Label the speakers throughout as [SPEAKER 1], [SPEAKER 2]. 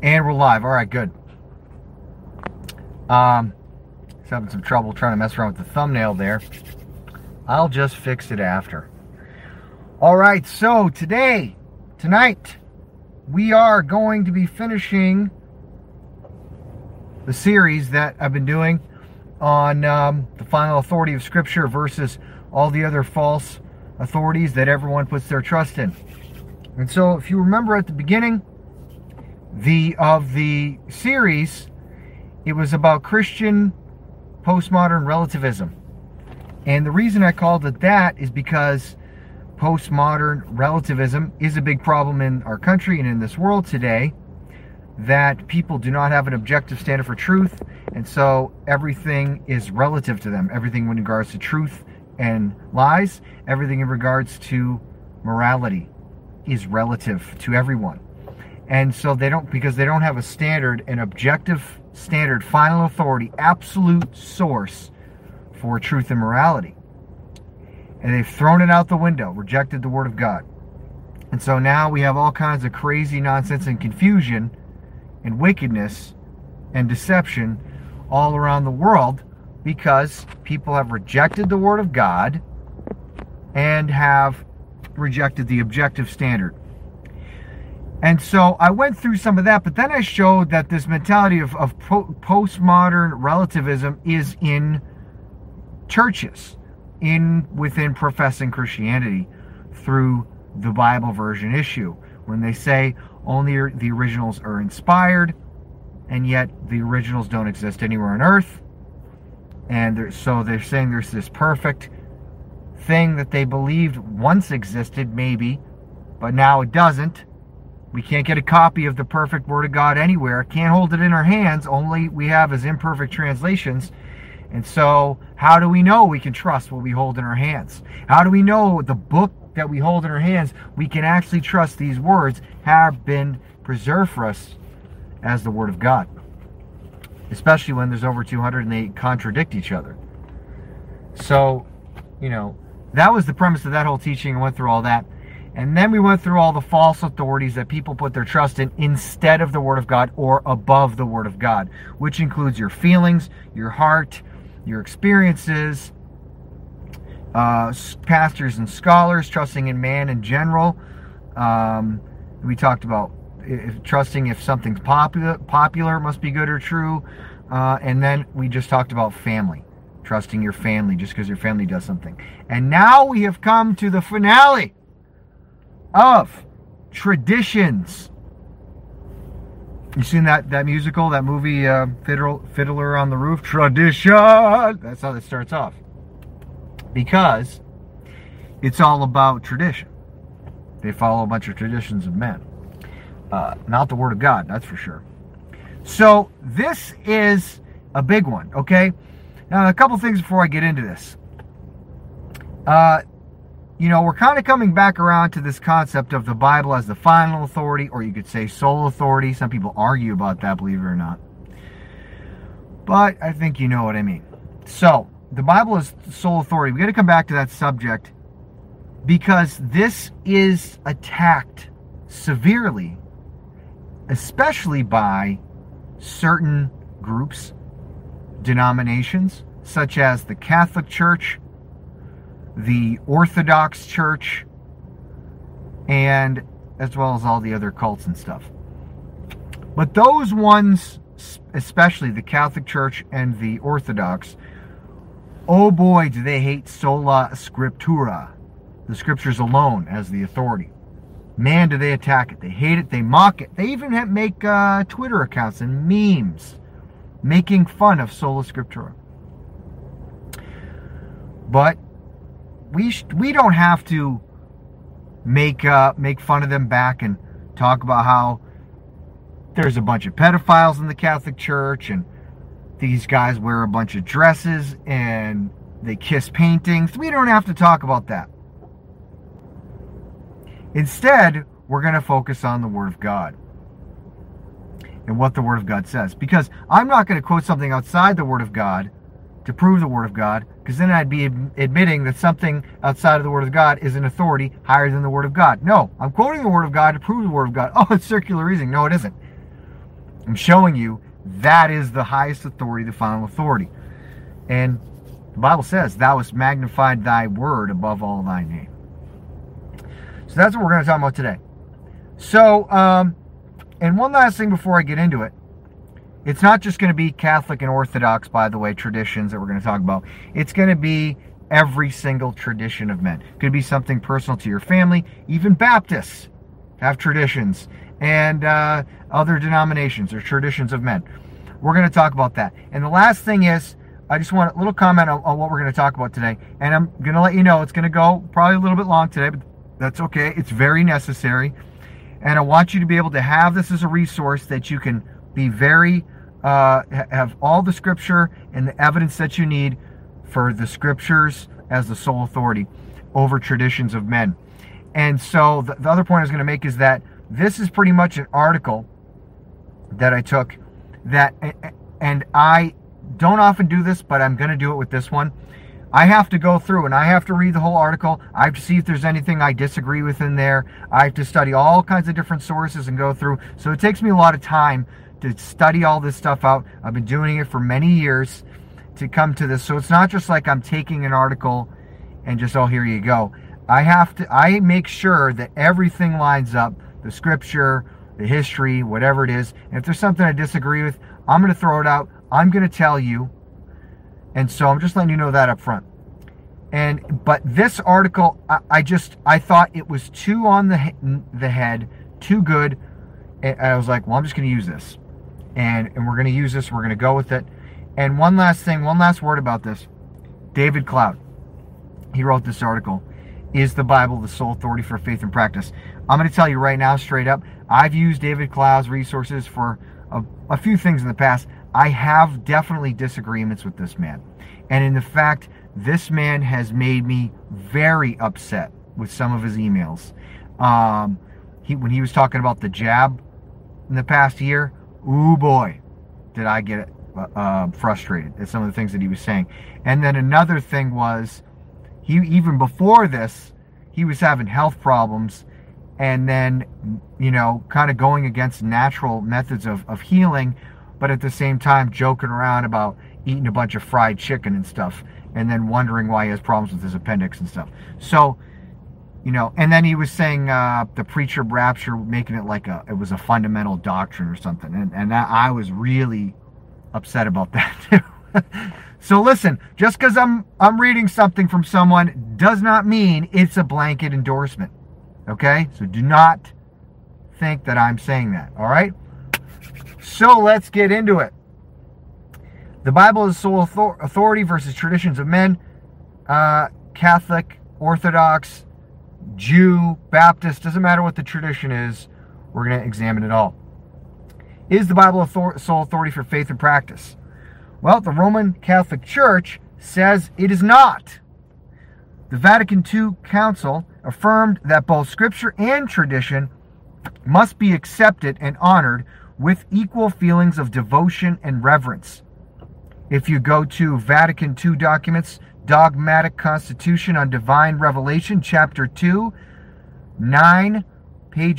[SPEAKER 1] And we're live. All right, good. Having some trouble trying to mess around with the thumbnail there. I'll just fix it after. All right, so tonight, we are going to be finishing the series that I've been doing on the final authority of Scripture versus all the other false authorities that everyone puts their trust in. And so, if you remember at the beginning of the series, it was about Christian postmodern relativism. And the reason I called it that is because postmodern relativism is a big problem in our country and in this world today, that people do not have an objective standard for truth, and so everything is relative to them. Everything in regards to truth and lies, everything in regards to morality is relative to everyone. And so because they don't have a standard, an objective standard, final authority, absolute source for truth and morality. And they've thrown it out the window, rejected the Word of God. And so now we have all kinds of crazy nonsense and confusion and wickedness and deception all around the world because people have rejected the Word of God and have rejected the objective standard. And so I went through some of that, but then I showed that this mentality of postmodern relativism is in churches, within professing Christianity through the Bible version issue, when they say only the originals are inspired, and yet the originals don't exist anywhere on earth. And so they're saying there's this perfect thing that they believed once existed, maybe, but now it doesn't. We can't get a copy of the perfect Word of God anywhere. Can't hold it in our hands. Only we have is imperfect translations. And so how do we know we can trust what we hold in our hands? How do we know the book that we hold in our hands, we can actually trust these words have been preserved for us as the Word of God? Especially when there's over 200 and they contradict each other. So, that was the premise of that whole teaching. I went through all that. And then we went through all the false authorities that people put their trust in instead of the Word of God or above the Word of God, which includes your feelings, your heart, your experiences, pastors and scholars, trusting in man in general. We talked about trusting if something's popular must be good or true. And then we just talked about family, trusting your family just because your family does something. And now we have come to the finale of traditions. You seen that musical, that movie, Fiddler on the Roof? Tradition! That's how it starts off. Because it's all about tradition. They follow a bunch of traditions of men. Not the Word of God, that's for sure. So, this is a big one, okay? Now, a couple things before I get into this. We're kind of coming back around to this concept of the Bible as the final authority, or you could say sole authority. Some people argue about that, believe it or not. But I think you know what I mean. So, the Bible is sole authority. We're going to come back to that subject because this is attacked severely, especially by certain groups, denominations, such as the Catholic Church, the Orthodox Church, and as well as all the other cults and stuff. But those ones, especially the Catholic Church and the Orthodox, oh boy, do they hate sola scriptura, the scriptures alone as the authority. Man, do they attack it. They hate it. They mock it. They even make Twitter accounts and memes making fun of sola scriptura. But we don't have to make fun of them back and talk about how there's a bunch of pedophiles in the Catholic Church and these guys wear a bunch of dresses and they kiss paintings. We don't have to talk about that. Instead, we're going to focus on the Word of God and what the Word of God says. Because I'm not going to quote something outside the Word of God to prove the Word of God, because then I'd be admitting that something outside of the Word of God is an authority higher than the Word of God. No, I'm quoting the Word of God to prove the Word of God. Oh, it's circular reasoning. No, it isn't. I'm showing you that is the highest authority, the final authority. And the Bible says, thou hast magnified thy word above all thy name. So that's what we're going to talk about today. So, and one last thing before I get into it. It's not just going to be Catholic and Orthodox, by the way, traditions that we're going to talk about. It's going to be every single tradition of men. It could be something personal to your family. Even Baptists have traditions, and other denominations or traditions of men. We're going to talk about that. And the last thing is, I just want a little comment on what we're going to talk about today. And I'm going to let you know it's going to go probably a little bit long today, but that's okay. It's very necessary. And I want you to be able to have this as a resource that you can be very, have all the scripture and the evidence that you need for the scriptures as the sole authority over traditions of men. And so the other point I was going to make is that this is pretty much an article that I took that, and I don't often do this, but I'm going to do it with this one. I have to go through and I have to read the whole article. I have to see if there's anything I disagree with in there. I have to study all kinds of different sources and go through. So it takes me a lot of time to study all this stuff out. I've been doing it for many years to come to this. So it's not just like I'm taking an article and just, oh, here you go. I make sure that everything lines up, the scripture, the history, whatever it is. And if there's something I disagree with, I'm going to throw it out. I'm going to tell you. And so I'm just letting you know that up front. But this article, I thought it was too on the head, too good. And I was like, well, I'm just going to use this. And we're going to use this. We're going to go with it. And one last word about this. David Cloud, he wrote this article. Is the Bible the sole authority for faith and practice? I'm going to tell you right now, straight up, I've used David Cloud's resources for a few things in the past. I have definitely disagreements with this man. And in fact, this man has made me very upset with some of his emails. When he was talking about the jab in the past year, ooh boy, did I get frustrated at some of the things that he was saying. And then another thing was, even before this, he was having health problems, and then, kind of going against natural methods of healing, but at the same time joking around about eating a bunch of fried chicken and stuff, and then wondering why he has problems with his appendix and stuff. So, and then he was saying the preacher rapture, making it like it was a fundamental doctrine or something, and I was really upset about that too. So listen, just because I'm reading something from someone does not mean it's a blanket endorsement. Okay? So do not think that I'm saying that. All right? So let's get into it. The Bible is sole authority versus traditions of men. Catholic, Orthodox, Jew, Baptist, doesn't matter what the tradition is. We're going to examine it all. Is the Bible sole authority for faith and practice? Well, the Roman Catholic Church says it is not. The Vatican II Council affirmed that both Scripture and tradition must be accepted and honored with equal feelings of devotion and reverence. If you go to Vatican II documents, Dogmatic Constitution on Divine Revelation, Chapter 2, 9, page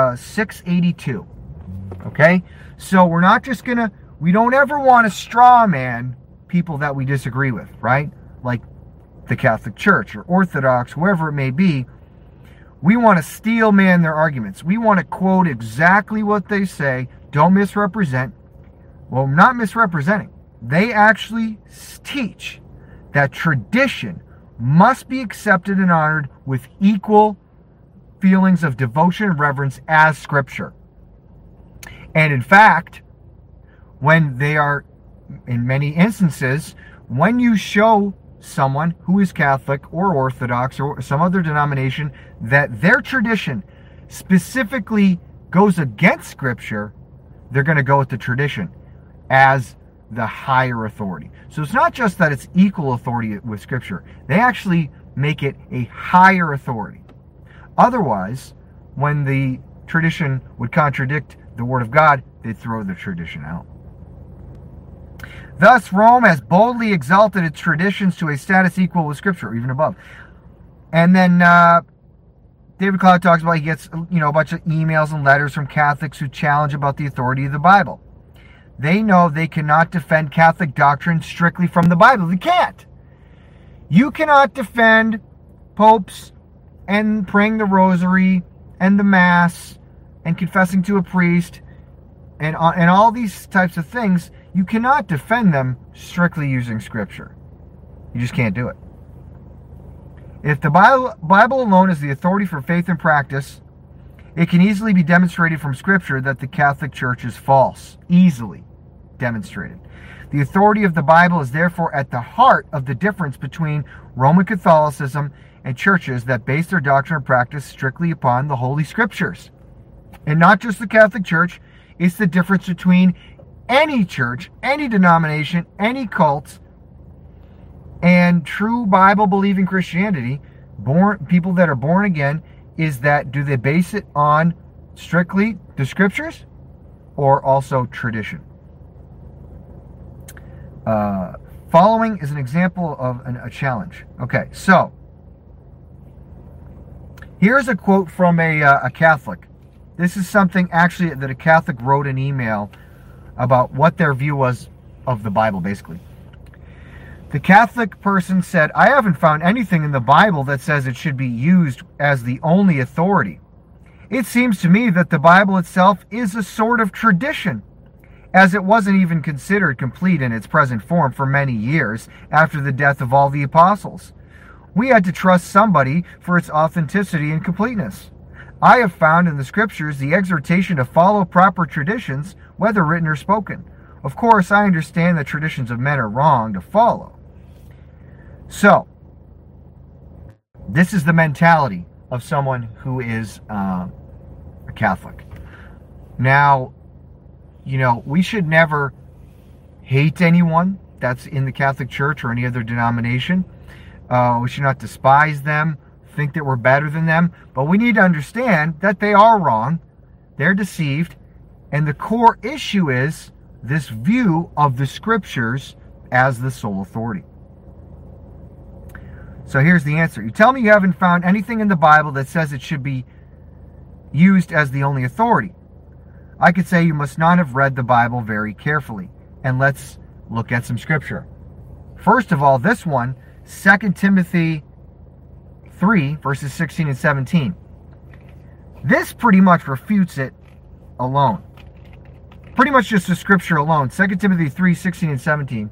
[SPEAKER 1] 682. Okay? So we're not just going to, we don't ever want to straw man people that we disagree with, right? Like the Catholic Church or Orthodox, whoever it may be. We want to steel man their arguments. We want to quote exactly what they say. Don't misrepresent. Well, not misrepresenting. They actually teach that tradition must be accepted and honored with equal feelings of devotion and reverence as Scripture. And in fact, when they are, in many instances, when you show someone who is Catholic or Orthodox or some other denomination that their tradition specifically goes against Scripture, they're going to go with the tradition as the higher authority. So it's not just that it's equal authority with Scripture. They actually make it a higher authority. Otherwise, when the tradition would contradict the Word of God, they'd throw the tradition out. Thus, Rome has boldly exalted its traditions to a status equal with Scripture, or even above. And then David Cloud talks about he gets a bunch of emails and letters from Catholics who challenge about the authority of the Bible. they know they cannot defend Catholic doctrine strictly from the Bible. They can't. You cannot defend popes and praying the rosary and the Mass and confessing to a priest and all these types of things. You cannot defend them strictly using Scripture. You just can't do it. If the Bible alone is the authority for faith and practice, it can easily be demonstrated from Scripture that the Catholic Church is false. Easily demonstrated. The authority of the Bible is therefore at the heart of the difference between Roman Catholicism and churches that base their doctrine and practice strictly upon the Holy Scriptures. And not just the Catholic Church, it's the difference between any church, any denomination, any cult, and true Bible-believing Christianity, people that are born again, is that do they base it on strictly the Scriptures or also tradition? Following is an example of a challenge. Okay, so here's a quote from a Catholic. This is something actually that a Catholic wrote an email about what their view was of the Bible, basically. The Catholic person said, I haven't found anything in the Bible that says it should be used as the only authority. It seems to me that the Bible itself is a sort of tradition, as it wasn't even considered complete in its present form for many years after the death of all the apostles. We had to trust somebody for its authenticity and completeness. I have found in the Scriptures the exhortation to follow proper traditions, whether written or spoken. Of course, I understand that traditions of men are wrong to follow. So, this is the mentality of someone who is a Catholic. Now, we should never hate anyone that's in the Catholic Church or any other denomination. We should not despise them, think that we're better than them. But we need to understand that they are wrong. They're deceived. And the core issue is this view of the Scriptures as the sole authority. So here's the answer. You tell me you haven't found anything in the Bible that says it should be used as the only authority. I could say you must not have read the Bible very carefully. And let's look at some Scripture. First of all, this one, 2 Timothy 3, verses 16 and 17. This pretty much refutes it alone. Pretty much just the Scripture alone. 2 Timothy 3, 16 and 17.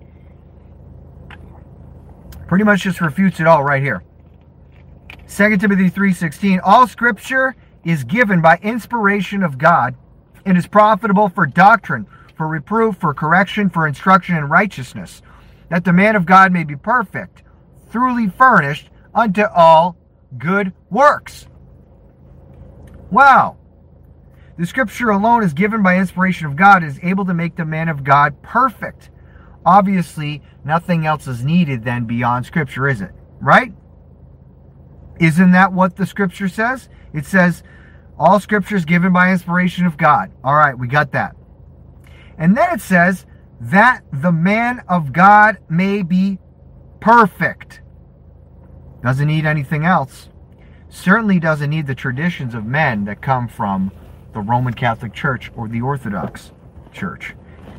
[SPEAKER 1] Pretty much just refutes it all right here. 2 Timothy 3:16, all Scripture is given by inspiration of God and is profitable for doctrine, for reproof, for correction, for instruction in righteousness, that the man of God may be perfect, thoroughly furnished unto all good works. Wow. The Scripture alone is given by inspiration of God, is able to make the man of God perfect. Obviously, nothing else is needed then beyond Scripture, is it? Right? Isn't that what the Scripture says? It says, all Scripture is given by inspiration of God. All right, we got that. And then it says, that the man of God may be perfect. Doesn't need anything else. Certainly doesn't need the traditions of men that come from the Roman Catholic Church or the Orthodox Church.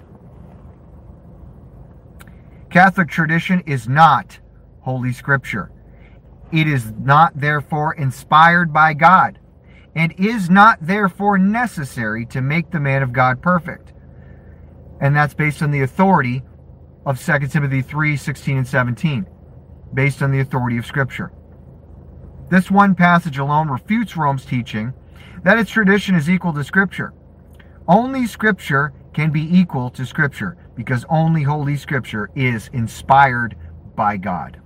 [SPEAKER 1] Catholic tradition is not Holy Scripture. It is not therefore inspired by God, and is not therefore necessary to make the man of God perfect. And that's based on the authority of 2 Timothy 3, 16 and 17, based on the authority of Scripture. This one passage alone refutes Rome's teaching that its tradition is equal to Scripture. Only Scripture can be equal to Scripture, because only Holy Scripture is inspired by God.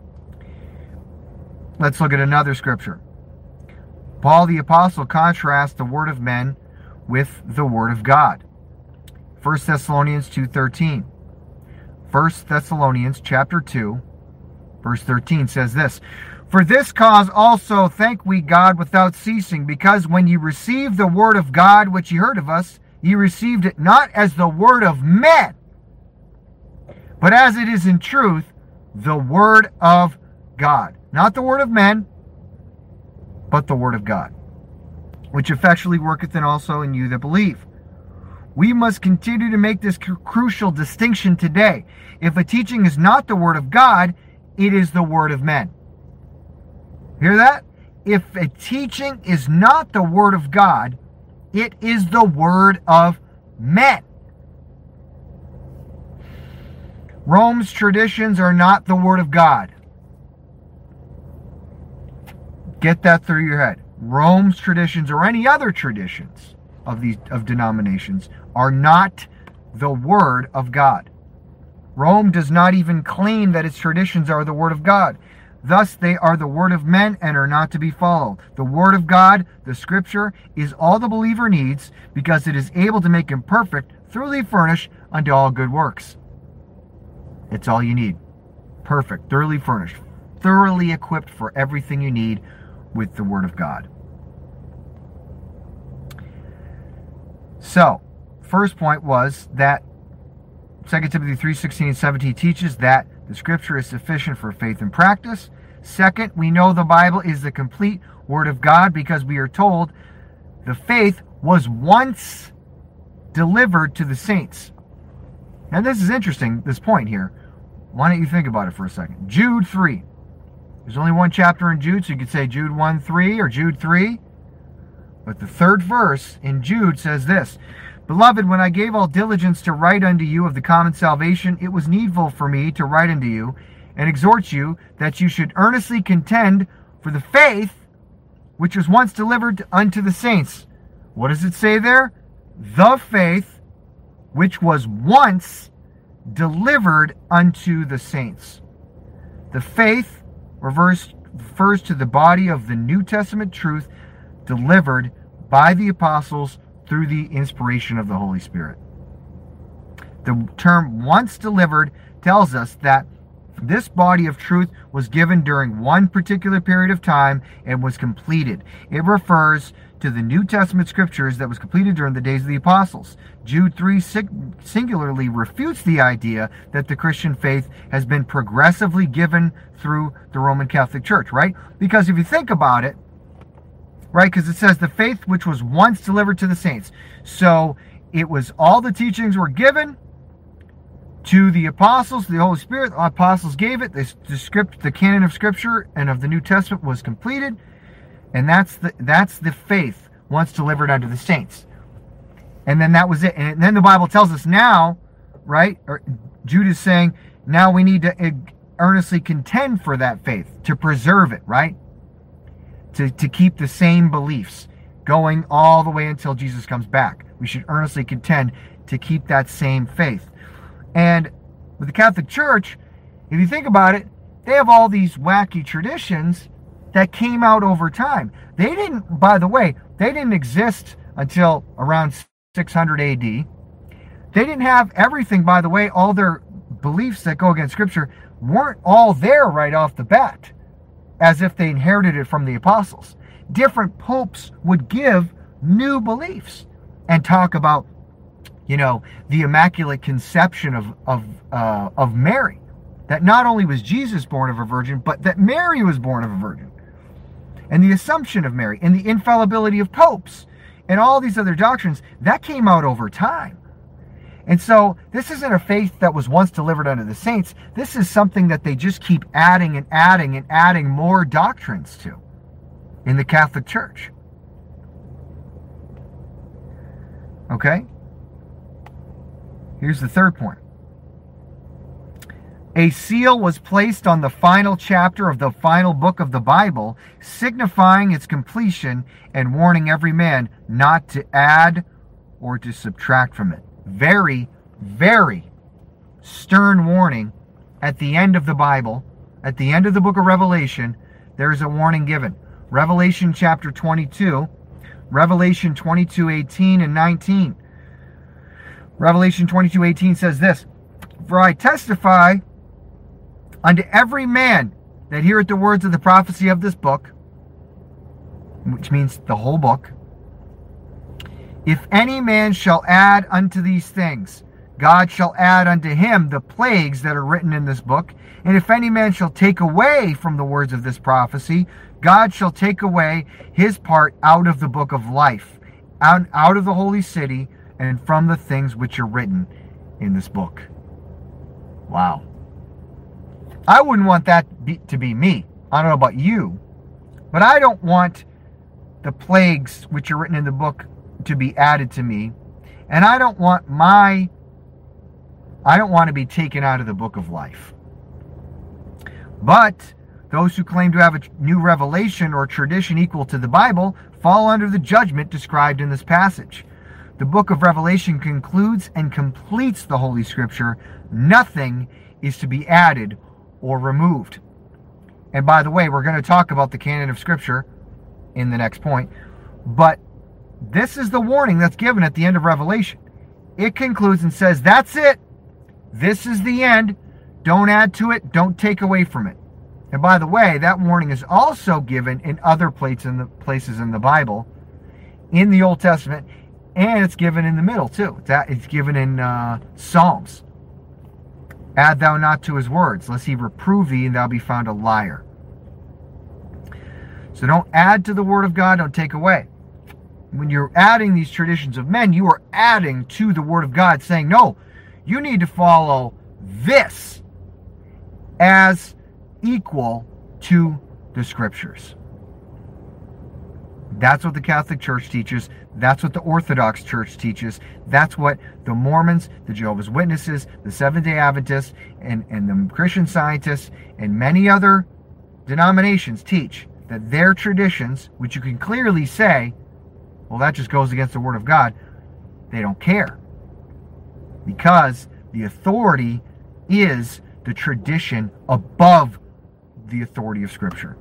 [SPEAKER 1] Let's look at another Scripture. Paul the Apostle contrasts the word of men with the word of God. 1 Thessalonians 2:13. 1 Thessalonians chapter 2, verse 13 says this, for this cause also thank we God without ceasing, because when ye received the word of God which ye heard of us, ye received it not as the word of men, but as it is in truth, the word of God. Not the word of men, but the word of God, which effectually worketh in also in you that believe. We must continue to make this crucial distinction today. If a teaching is not the word of God, it is the word of men. Hear that? If a teaching is not the word of God, it is the word of men. Rome's traditions are not the word of God. Get that through your head. Rome's traditions or any other traditions of denominations are not the word of God. Rome does not even claim that its traditions are the word of God. Thus, they are the word of men and are not to be followed. The word of God, the scripture, is all the believer needs because it is able to make him perfect, thoroughly furnished unto all good works. It's all you need. Perfect, thoroughly furnished, thoroughly equipped for everything you need with the word of God. So, first point was that 2 Timothy 3:16 and 17 teaches that the scripture is sufficient for faith and practice. Second, we know the Bible is the complete word of God because we are told the faith was once delivered to the saints. Now this is interesting, this point here. Why don't you think about it for a second? Jude 3. There's only one chapter in Jude, so you could say Jude 1:3 or Jude 3. But the third verse in Jude says this: Beloved, when I gave all diligence to write unto you of the common salvation, it was needful for me to write unto you and exhort you that you should earnestly contend for the faith which was once delivered unto the saints. What does it say there? The faith which was once delivered unto the saints. The faith refers to the body of the New Testament truth delivered by the apostles through the inspiration of the Holy Spirit. The term once delivered tells us that this body of truth was given during one particular period of time and was completed. It refers to the New Testament scriptures that was completed during the days of the apostles. Jude 3 singularly refutes the idea that the Christian faith has been progressively given through the Roman Catholic Church, right? Because if you think about it, right, because it says the faith which was once delivered to the saints. So it was all the teachings were given to the apostles, the Holy Spirit. The apostles gave it. The canon of Scripture and of the New Testament was completed. And that's the faith once delivered unto the saints. And then that was it. And then the Bible tells us now, right, or Jude is saying, now we need to earnestly contend for that faith, to preserve it, right? To keep the same beliefs going all the way until Jesus comes back. We should earnestly contend to keep that same faith. And with the Catholic Church, if you think about it, they have all these wacky traditions that came out over time. They didn't, by the way, they didn't exist until around 600 AD. They didn't have everything, by the way, all their beliefs that go against Scripture weren't all there right off the bat, as if they inherited it from the apostles. Different popes would give new beliefs and talk about, the Immaculate Conception of Mary. That not only was Jesus born of a virgin, but that Mary was born of a virgin. And the Assumption of Mary, and the infallibility of popes, and all these other doctrines, that came out over time. And so this isn't a faith that was once delivered unto the saints. This is something that they just keep adding and adding and adding more doctrines to in the Catholic Church. Okay? Here's the third point. A seal was placed on the final chapter of the final book of the Bible, signifying its completion and warning every man not to add or to subtract from it. Very, very stern warning at the end of the Bible, at the end of the book of Revelation. There is a warning given. Revelation chapter 22, Revelation 22:18 and 19. Revelation 22:18 says this: For I testify unto every man that heareth the words of the prophecy of this book, which means the whole book, if any man shall add unto these things, God shall add unto him the plagues that are written in this book. And if any man shall take away from the words of this prophecy, God shall take away his part out of the book of life, out of the holy city, and from the things which are written in this book. Wow. I wouldn't want that to be me. I don't know about you, but I don't want the plagues which are written in the book to be added to me, and I don't want to be taken out of the book of life. But those who claim to have a new revelation or tradition equal to the Bible fall under the judgment described in this passage. The book of Revelation concludes and completes the Holy Scripture. Nothing is to be added or removed. And by the way, we're going to talk about the canon of Scripture in the next point. But this is the warning that's given at the end of Revelation. It concludes and says, that's it. This is the end. Don't add to it. Don't take away from it. And by the way, that warning is also given in other places in the Bible, in the Old Testament, and it's given in the middle too. It's given in Psalms. Add thou not to his words, lest he reprove thee and thou be found a liar. So don't add to the word of God, don't take away. When you're adding these traditions of men, you are adding to the word of God, saying, no, you need to follow this as equal to the Scriptures. That's what the Catholic Church teaches. That's what the Orthodox Church teaches. That's what the Mormons, the Jehovah's Witnesses, the Seventh-day Adventists, and the Christian Scientists, and many other denominations teach, that their traditions, which you can clearly say, well, that just goes against the Word of God, they don't care. Because the authority is the tradition above the authority of Scripture.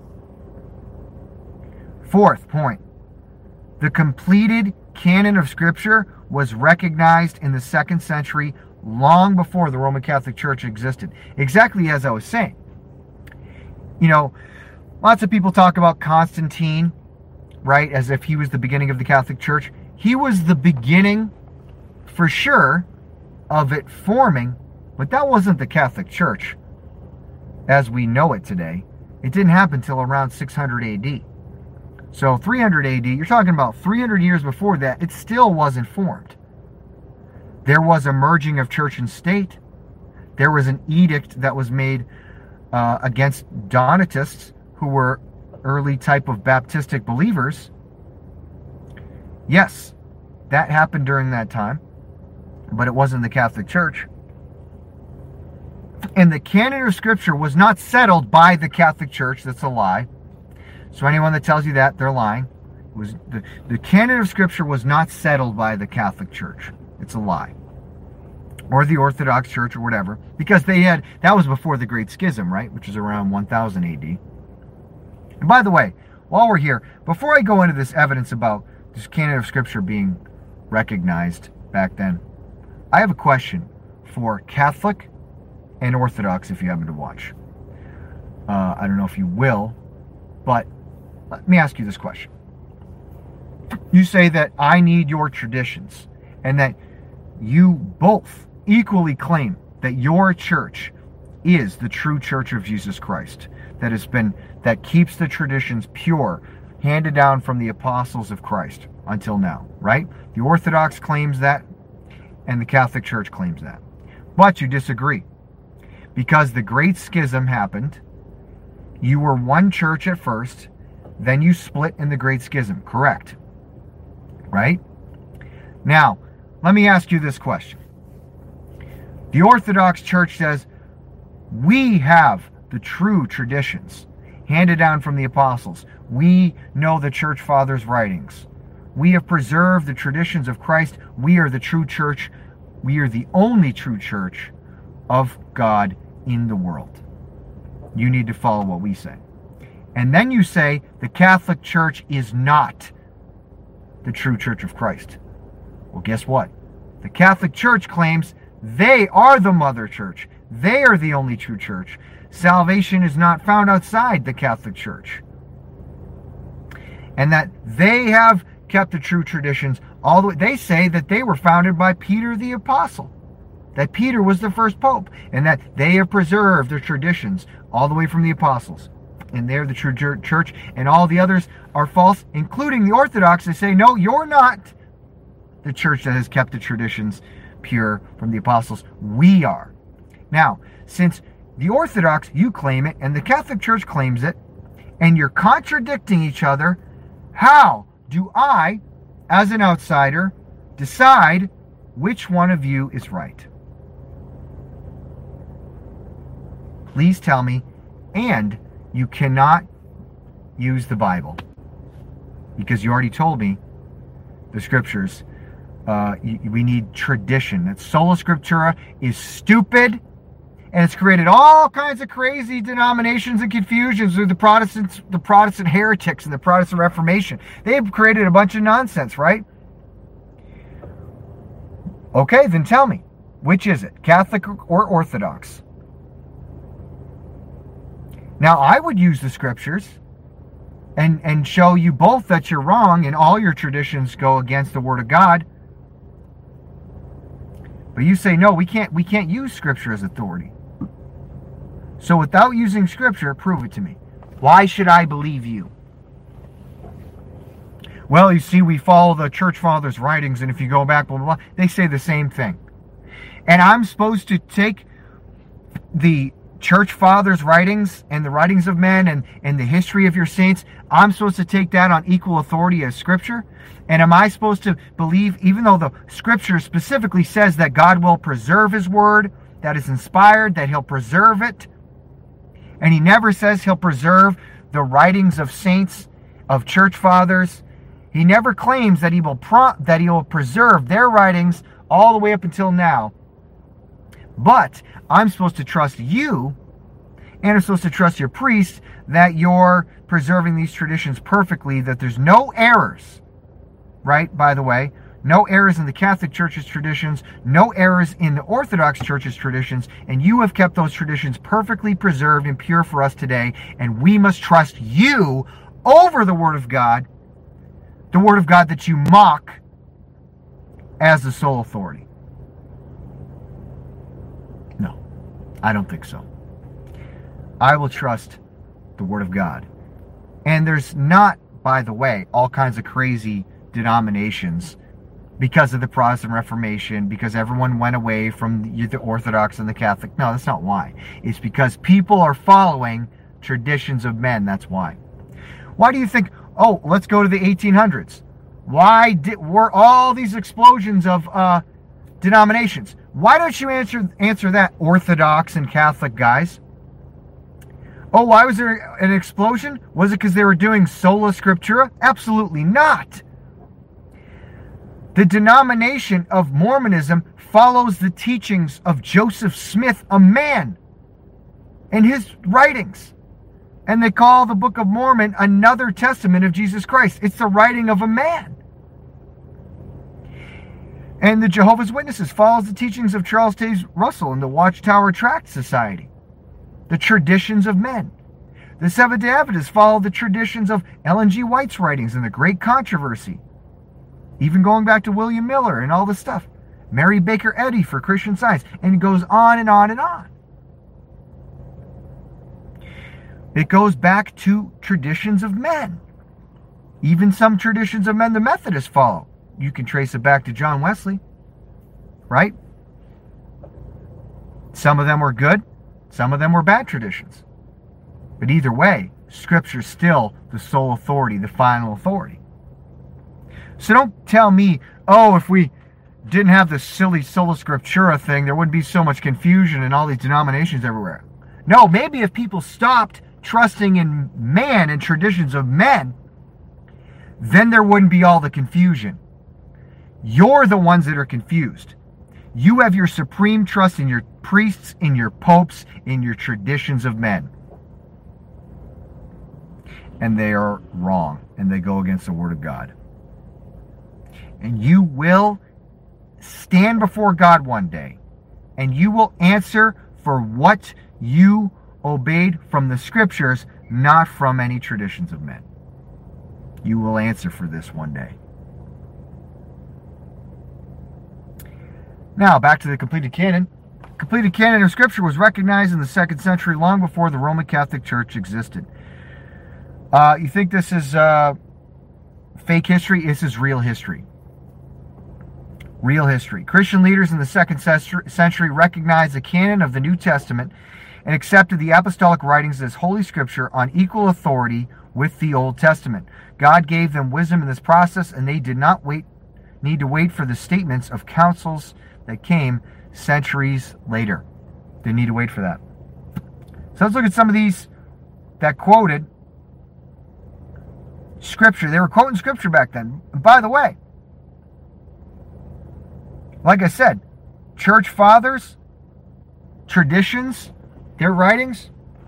[SPEAKER 1] Fourth point, the completed canon of Scripture was recognized in the 2nd century, long before the Roman Catholic Church existed. Exactly as I was saying. You know, lots of people talk about Constantine, right, as if he was the beginning of the Catholic Church. He was the beginning, for sure, of it forming, but that wasn't the Catholic Church as we know it today. It didn't happen until around 600 AD. So 300 AD, you're talking about 300 years before that, it still wasn't formed. There was a merging of church and state. There was an edict that was made against Donatists, who were early type of Baptistic believers. Yes, that happened during that time, but it wasn't the Catholic Church. And the canon of Scripture was not settled by the Catholic Church. That's a lie. So anyone that tells you that, they're lying. It was the canon of Scripture was not settled by the Catholic Church. It's a lie. Or the Orthodox Church or whatever. Because that was before the Great Schism, right? Which is around 1000 AD. And by the way, while we're here, before I go into this evidence about this canon of Scripture being recognized back then, I have a question for Catholic and Orthodox, if you happen to watch. I don't know if you will, but let me ask you this question. You say that I need your traditions, and that you both equally claim that your church is the true church of Jesus Christ, that keeps the traditions pure, handed down from the apostles of Christ until now, right? The Orthodox claims that, and the Catholic Church claims that. But you disagree. Because the Great Schism happened, you were one church at first, then you split in the Great Schism, correct? Right? Now, let me ask you this question. The Orthodox Church says, we have the true traditions handed down from the apostles. We know the church fathers' writings. We have preserved the traditions of Christ. We are the true church. We are the only true church of God in the world. You need to follow what we say. And then you say the Catholic Church is not the true church of Christ. Well, guess what? The Catholic Church claims they are the mother church. They are the only true church. Salvation is not found outside the Catholic Church. And that they have kept the true traditions all the way. They say that they were founded by Peter the Apostle. That Peter was the first pope. And that they have preserved their traditions all the way from the apostles. And they're the true church. And all the others are false, including the Orthodox. They say, no, you're not. the church that has kept the traditions pure from the apostles. We are. Now, since the Orthodox, you claim it, and the Catholic Church claims it, and you're contradicting each other, how do I, as an outsider, decide which one of you is right? Please tell me. And you cannot use the Bible, because you already told me the scriptures. We need tradition. That sola scriptura is stupid, and it's created all kinds of crazy denominations and confusions with the Protestants, the Protestant heretics, and the Protestant Reformation. They've created a bunch of nonsense, right? Okay, then tell me, which is it, Catholic or Orthodox? Now, I would use the scriptures and show you both that you're wrong and all your traditions go against the Word of God. But you say, no, we can't use scripture as authority. So without using scripture, prove it to me. Why should I believe you? Well, you see, we follow the church fathers' writings, and if you go back, blah, blah, blah, they say the same thing. And I'm supposed to take the church fathers' writings and the writings of men and the history of your saints, I'm supposed to take that on equal authority as scripture? And am I supposed to believe, even though the scripture specifically says that God will preserve his word, that is inspired, that he'll preserve it, and he never says he'll preserve the writings of saints, of church fathers. He never claims that he will preserve their writings all the way up until now. But I'm supposed to trust you, and I'm supposed to trust your priest, that you're preserving these traditions perfectly, that there's no errors, right? By the way, no errors in the Catholic Church's traditions, no errors in the Orthodox Church's traditions, and you have kept those traditions perfectly preserved and pure for us today, and we must trust you over the Word of God that you mock as the sole authority. No, I don't think so. I will trust the Word of God. And there's not, by the way, all kinds of crazy denominations because of the Protestant Reformation, because everyone went away from the Orthodox and the Catholic. No, that's not why. It's because people are following traditions of men. That's why. Why do you think, oh, let's go to the 1800s. Why were all these explosions of denominations? Why don't you answer that, Orthodox and Catholic guys? Oh, why was there an explosion? Was it because they were doing sola scriptura? Absolutely not. The denomination of Mormonism follows the teachings of Joseph Smith, a man, and his writings. And they call the Book of Mormon another testament of Jesus Christ. It's the writing of a man. And the Jehovah's Witnesses follows the teachings of Charles Taze Russell and the Watchtower Tract Society, the traditions of men. The Seventh-day Adventists follow the traditions of Ellen G. White's writings and the Great Controversy, even going back to William Miller and all this stuff. Mary Baker Eddy for Christian Science, and it goes on and on and on. It goes back to traditions of men. Even some traditions of men the Methodists follow. You can trace it back to John Wesley, right? Some of them were good, some of them were bad traditions. But either way, Scripture's still the sole authority, the final authority. So don't tell me, oh, if we didn't have this silly sola scriptura thing, there wouldn't be so much confusion and all these denominations everywhere. No, maybe if people stopped trusting in man and traditions of men, then there wouldn't be all the confusion. You're the ones that are confused. You have your supreme trust in your priests, in your popes, in your traditions of men. And they are wrong, and they go against the Word of God. And you will stand before God one day, and you will answer for what you obeyed from the Scriptures, not from any traditions of men. You will answer for this one day. Now, back to the completed canon. Completed canon of Scripture was recognized in the 2nd century, long before the Roman Catholic Church existed. You think this is fake history? This is real history. real history. Christian leaders in the second century recognized the canon of the New Testament and accepted the apostolic writings as Holy Scripture on equal authority with the Old Testament. God gave them wisdom in this process, and they did not need to wait for the statements of councils that came centuries later. They need to wait for that. So let's look at some of these that quoted Scripture. They were quoting Scripture back then. And by the way, like I said, church fathers, traditions, their writings,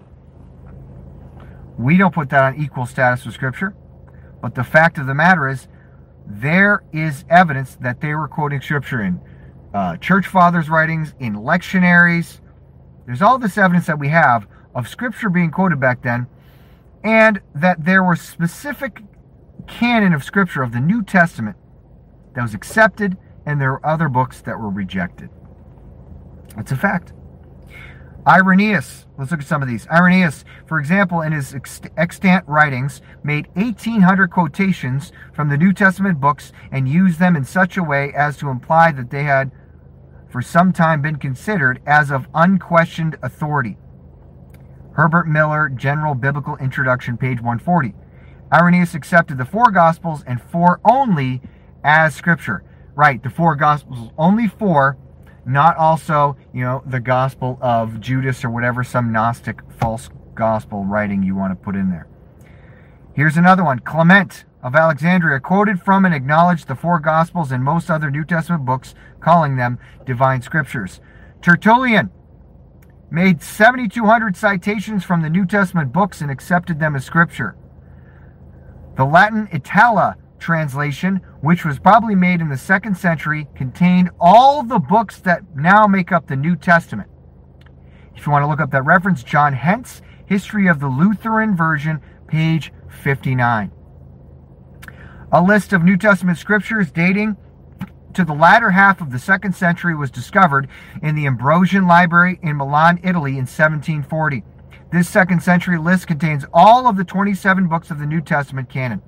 [SPEAKER 1] we don't put that on equal status with Scripture. But the fact of the matter is, there is evidence that they were quoting Scripture in church fathers' writings, in lectionaries. There's all this evidence that we have of Scripture being quoted back then, and that there was specific canon of Scripture of the New Testament that was accepted, and there were other books that were rejected. That's a fact. Irenaeus, let's look at some of these. Irenaeus, for example, in his extant writings, made 1,800 quotations from the New Testament books and used them in such a way as to imply that they had for some time been considered as of unquestioned authority. Herbert Miller, General Biblical Introduction, page 140. Irenaeus accepted the 4 Gospels and 4 only as Scripture. Right, the 4 Gospels, only 4, not also, the Gospel of Judas or whatever, some Gnostic false gospel writing you want to put in there. Here's another one. Clement of Alexandria quoted from and acknowledged the 4 Gospels and most other New Testament books, calling them divine scriptures. Tertullian made 7,200 citations from the New Testament books and accepted them as Scripture. The Latin Itala translation, which was probably made in the 2nd century, contained all the books that now make up the New Testament. If you want to look up that reference, John Hentz, History of the Lutheran Version, page 59. A list of New Testament scriptures dating to the latter half of the 2nd century was discovered in the Ambrosian Library in Milan, Italy in 1740. This 2nd century list contains all of the 27 books of the New Testament canon.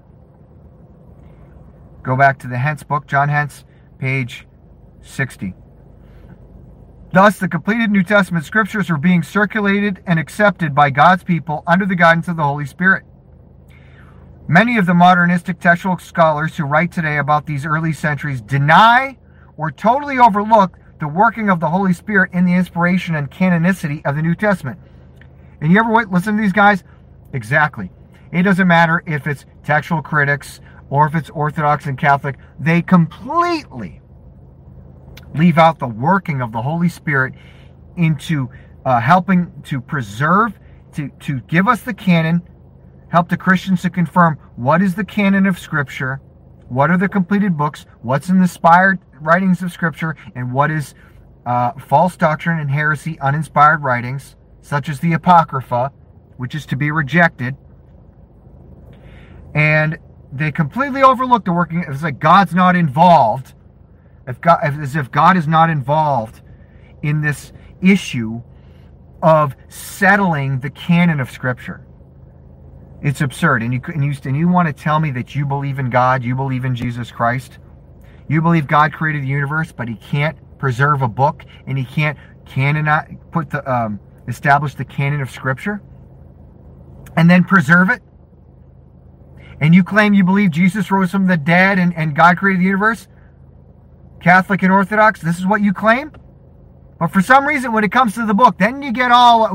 [SPEAKER 1] Go back to the Hentz book, John Hentz, page 60. Thus, the completed New Testament scriptures were being circulated and accepted by God's people under the guidance of the Holy Spirit. Many of the modernistic textual scholars who write today about these early centuries deny or totally overlook the working of the Holy Spirit in the inspiration and canonicity of the New Testament. And you ever listen to these guys? Exactly. It doesn't matter if it's textual critics or if it's Orthodox and Catholic. They completely leave out the working of the Holy Spirit into helping to preserve, to give us the canon, help the Christians to confirm what is the canon of Scripture, what are the completed books, what's in the inspired writings of Scripture, and what is false doctrine and heresy, uninspired writings, such as the Apocrypha, which is to be rejected. And they completely overlook the working. It's like God's not involved. As if God is not involved in this issue of settling the canon of Scripture. It's absurd. And you want to tell me that you believe in God, you believe in Jesus Christ, you believe God created the universe, but He can't preserve a book and He can't establish the canon of Scripture and then preserve it? And you claim you believe Jesus rose from the dead and God created the universe? Catholic and Orthodox, this is what you claim? But for some reason, when it comes to the book, then you get all,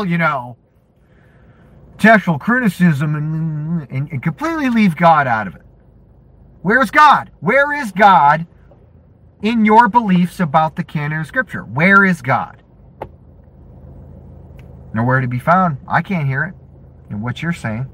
[SPEAKER 1] textual criticism and completely leave God out of it. Where's God? Where is God in your beliefs about the canon of Scripture? Where is God? Nowhere to be found. I can't hear it in what you're saying.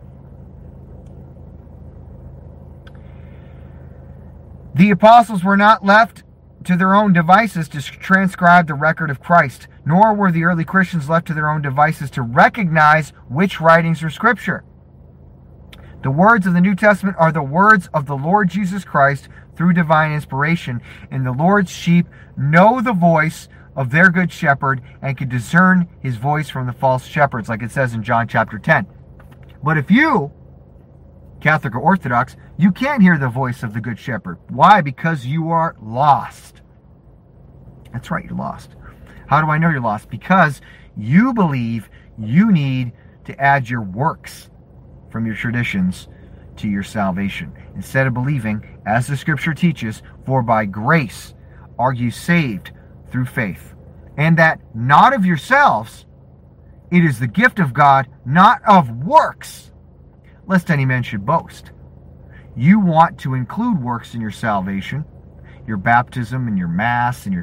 [SPEAKER 1] The apostles were not left to their own devices to transcribe the record of Christ, nor were the early Christians left to their own devices to recognize which writings are Scripture. The words of the New Testament are the words of the Lord Jesus Christ through divine inspiration, and the Lord's sheep know the voice of their good shepherd and can discern his voice from the false shepherds, like it says in John chapter 10. But if you Catholic or Orthodox, you can't hear the voice of the Good Shepherd. Why? Because you are lost. That's right, you're lost. How do I know you're lost? Because you believe you need to add your works from your traditions to your salvation, instead of believing, as the scripture teaches, for by grace are you saved through faith, and that not of yourselves, it is the gift of God, not of works, lest any man should boast. You want to include works in your salvation, your baptism and your mass and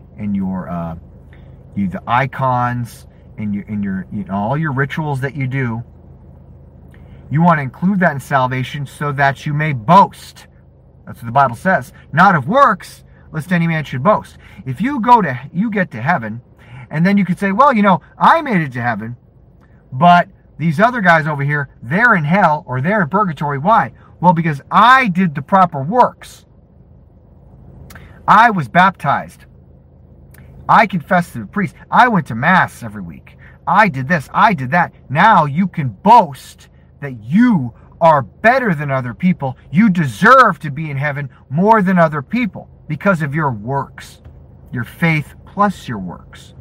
[SPEAKER 1] the icons and your all your rituals that you do. You want to include that in salvation so that you may boast. That's what the Bible says. Not of works, lest any man should boast. If you get to heaven, and then you could say, well, I made it to heaven, but these other guys over here, they're in hell or they're in purgatory. Why? Well, because I did the proper works. I was baptized. I confessed to the priest. I went to Mass every week. I did this. I did that. Now you can boast that you are better than other people. You deserve to be in heaven more than other people because of your works, your faith plus your works.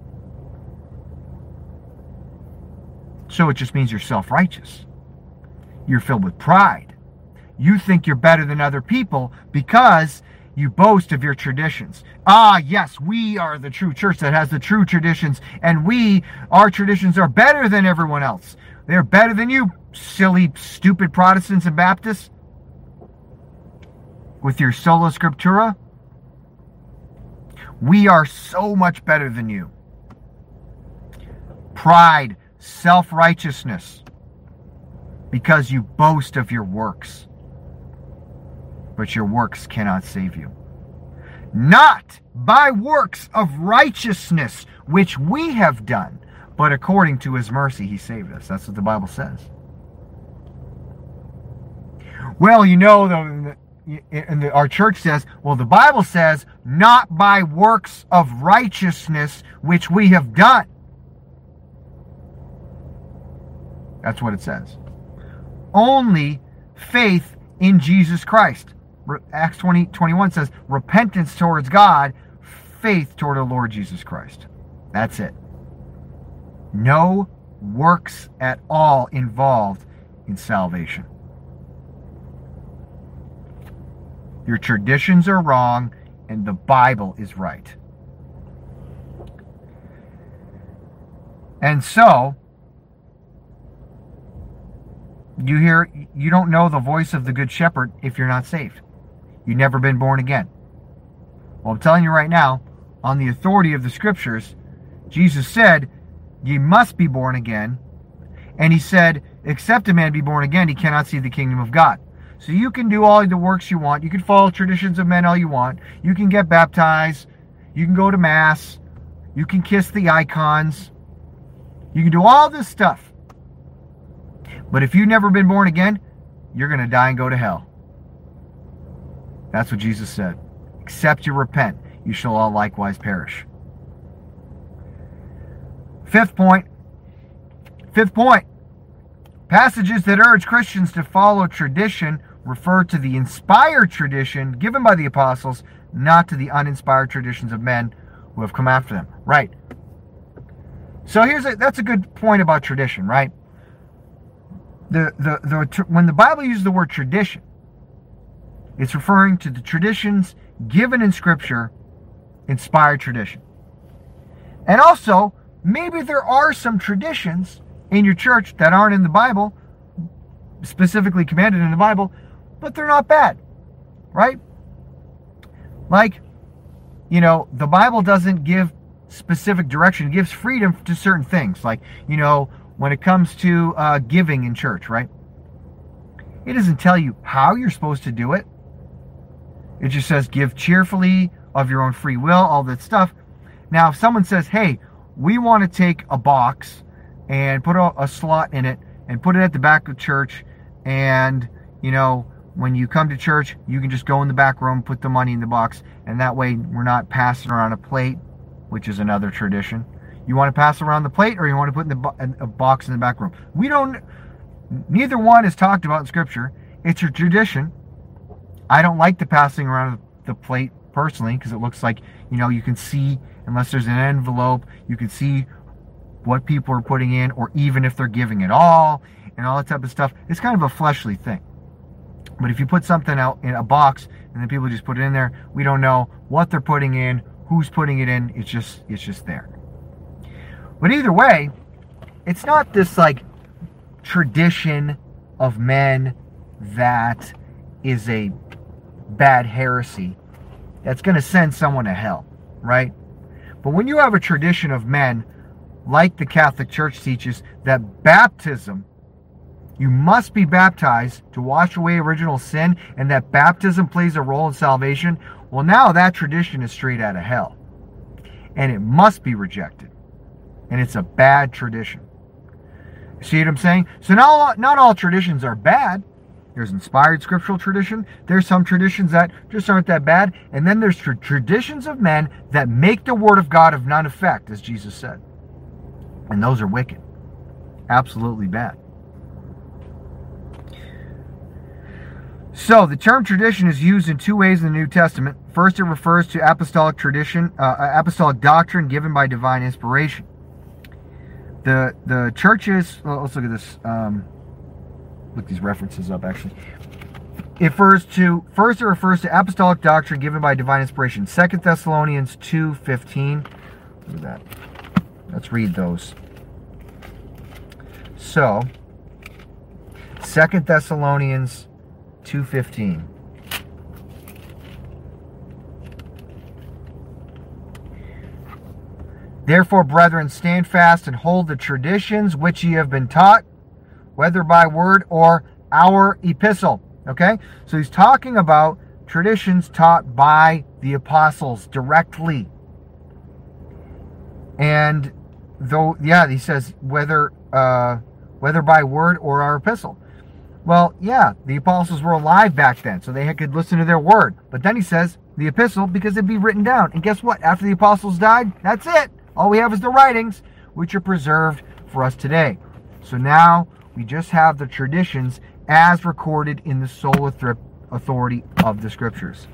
[SPEAKER 1] So it just means you're self-righteous. You're filled with pride. You think you're better than other people because you boast of your traditions. Ah, yes, we are the true church that has the true traditions, and our traditions are better than everyone else. They're better than you, silly, stupid Protestants and Baptists, with your sola scriptura. We are so much better than you. Pride, self-righteousness, because you boast of your works. But your works cannot save you. Not by works of righteousness, which we have done, but according to his mercy he saved us. That's what the Bible says. Well, our church says, well, the Bible says, not by works of righteousness, which we have done. That's what it says. Only faith in Jesus Christ. Acts 20:21 says, repentance towards God, faith toward the Lord Jesus Christ. That's it. No works at all involved in salvation. Your traditions are wrong and the Bible is right. And so, you don't know the voice of the Good Shepherd if you're not saved. You've never been born again. Well, I'm telling you right now, on the authority of the Scriptures, Jesus said, ye must be born again. And he said, except a man be born again, he cannot see the kingdom of God. So you can do all the works you want. You can follow traditions of men all you want. You can get baptized. You can go to Mass. You can kiss the icons. You can do all this stuff. But if you've never been born again, you're going to die and go to hell. That's what Jesus said. Except you repent, you shall all likewise perish. Fifth point. Passages that urge Christians to follow tradition refer to the inspired tradition given by the apostles, not to the uninspired traditions of men who have come after them. Right. So that's a good point about tradition, right? When the Bible uses the word tradition, it's referring to the traditions given in Scripture, inspired tradition. And also, maybe there are some traditions in your church that aren't in the Bible, specifically commanded in the Bible, but they're not bad, right? Like, the Bible doesn't give specific direction. It gives freedom to certain things. Like, when it comes to giving in church, right? It doesn't tell you how you're supposed to do it. It just says give cheerfully of your own free will, all that stuff. Now, if someone says, hey, we want to take a box and put a slot in it and put it at the back of church, and, when you come to church, you can just go in the back room, put the money in the box, and that way we're not passing around a plate, which is another tradition. You want to pass around the plate, or you want to put in a box in the back room? Neither one is talked about in Scripture. It's a tradition. I don't like the passing around the plate personally because it looks like, you can see, unless there's an envelope, you can see what people are putting in, or even if they're giving it all, and all that type of stuff. It's kind of a fleshly thing. But if you put something out in a box and then people just put it in there, we don't know what they're putting in, who's putting it in. It's just there. But either way, it's not this like tradition of men that is a bad heresy that's going to send someone to hell, right? But when you have a tradition of men, like the Catholic Church teaches, that baptism, you must be baptized to wash away original sin, and that baptism plays a role in salvation, well, now that tradition is straight out of hell. And it must be rejected. And it's a bad tradition. See what I'm saying? So not all traditions are bad. There's inspired scriptural tradition. There's some traditions that just aren't that bad. And then there's traditions of men that make the word of God of none effect, as Jesus said. And those are wicked. Absolutely bad. So the term tradition is used in two ways in the New Testament. First, it refers to apostolic tradition, apostolic doctrine given by divine inspiration. The churches, well, let's look at this. Look these references up, actually. First, it refers to apostolic doctrine given by divine inspiration. 2 Thessalonians 2:15. Look at that. Let's read those. So, 2 Thessalonians 2:15. Therefore, brethren, stand fast and hold the traditions which ye have been taught, whether by word or our epistle. Okay? So he's talking about traditions taught by the apostles directly. And he says whether by word or our epistle. Well, yeah, the apostles were alive back then, so they could listen to their word. But then he says the epistle because it'd be written down. And guess what? After the apostles died, that's it. All we have is the writings, which are preserved for us today. So now we just have the traditions as recorded in the sole authority of the Scriptures.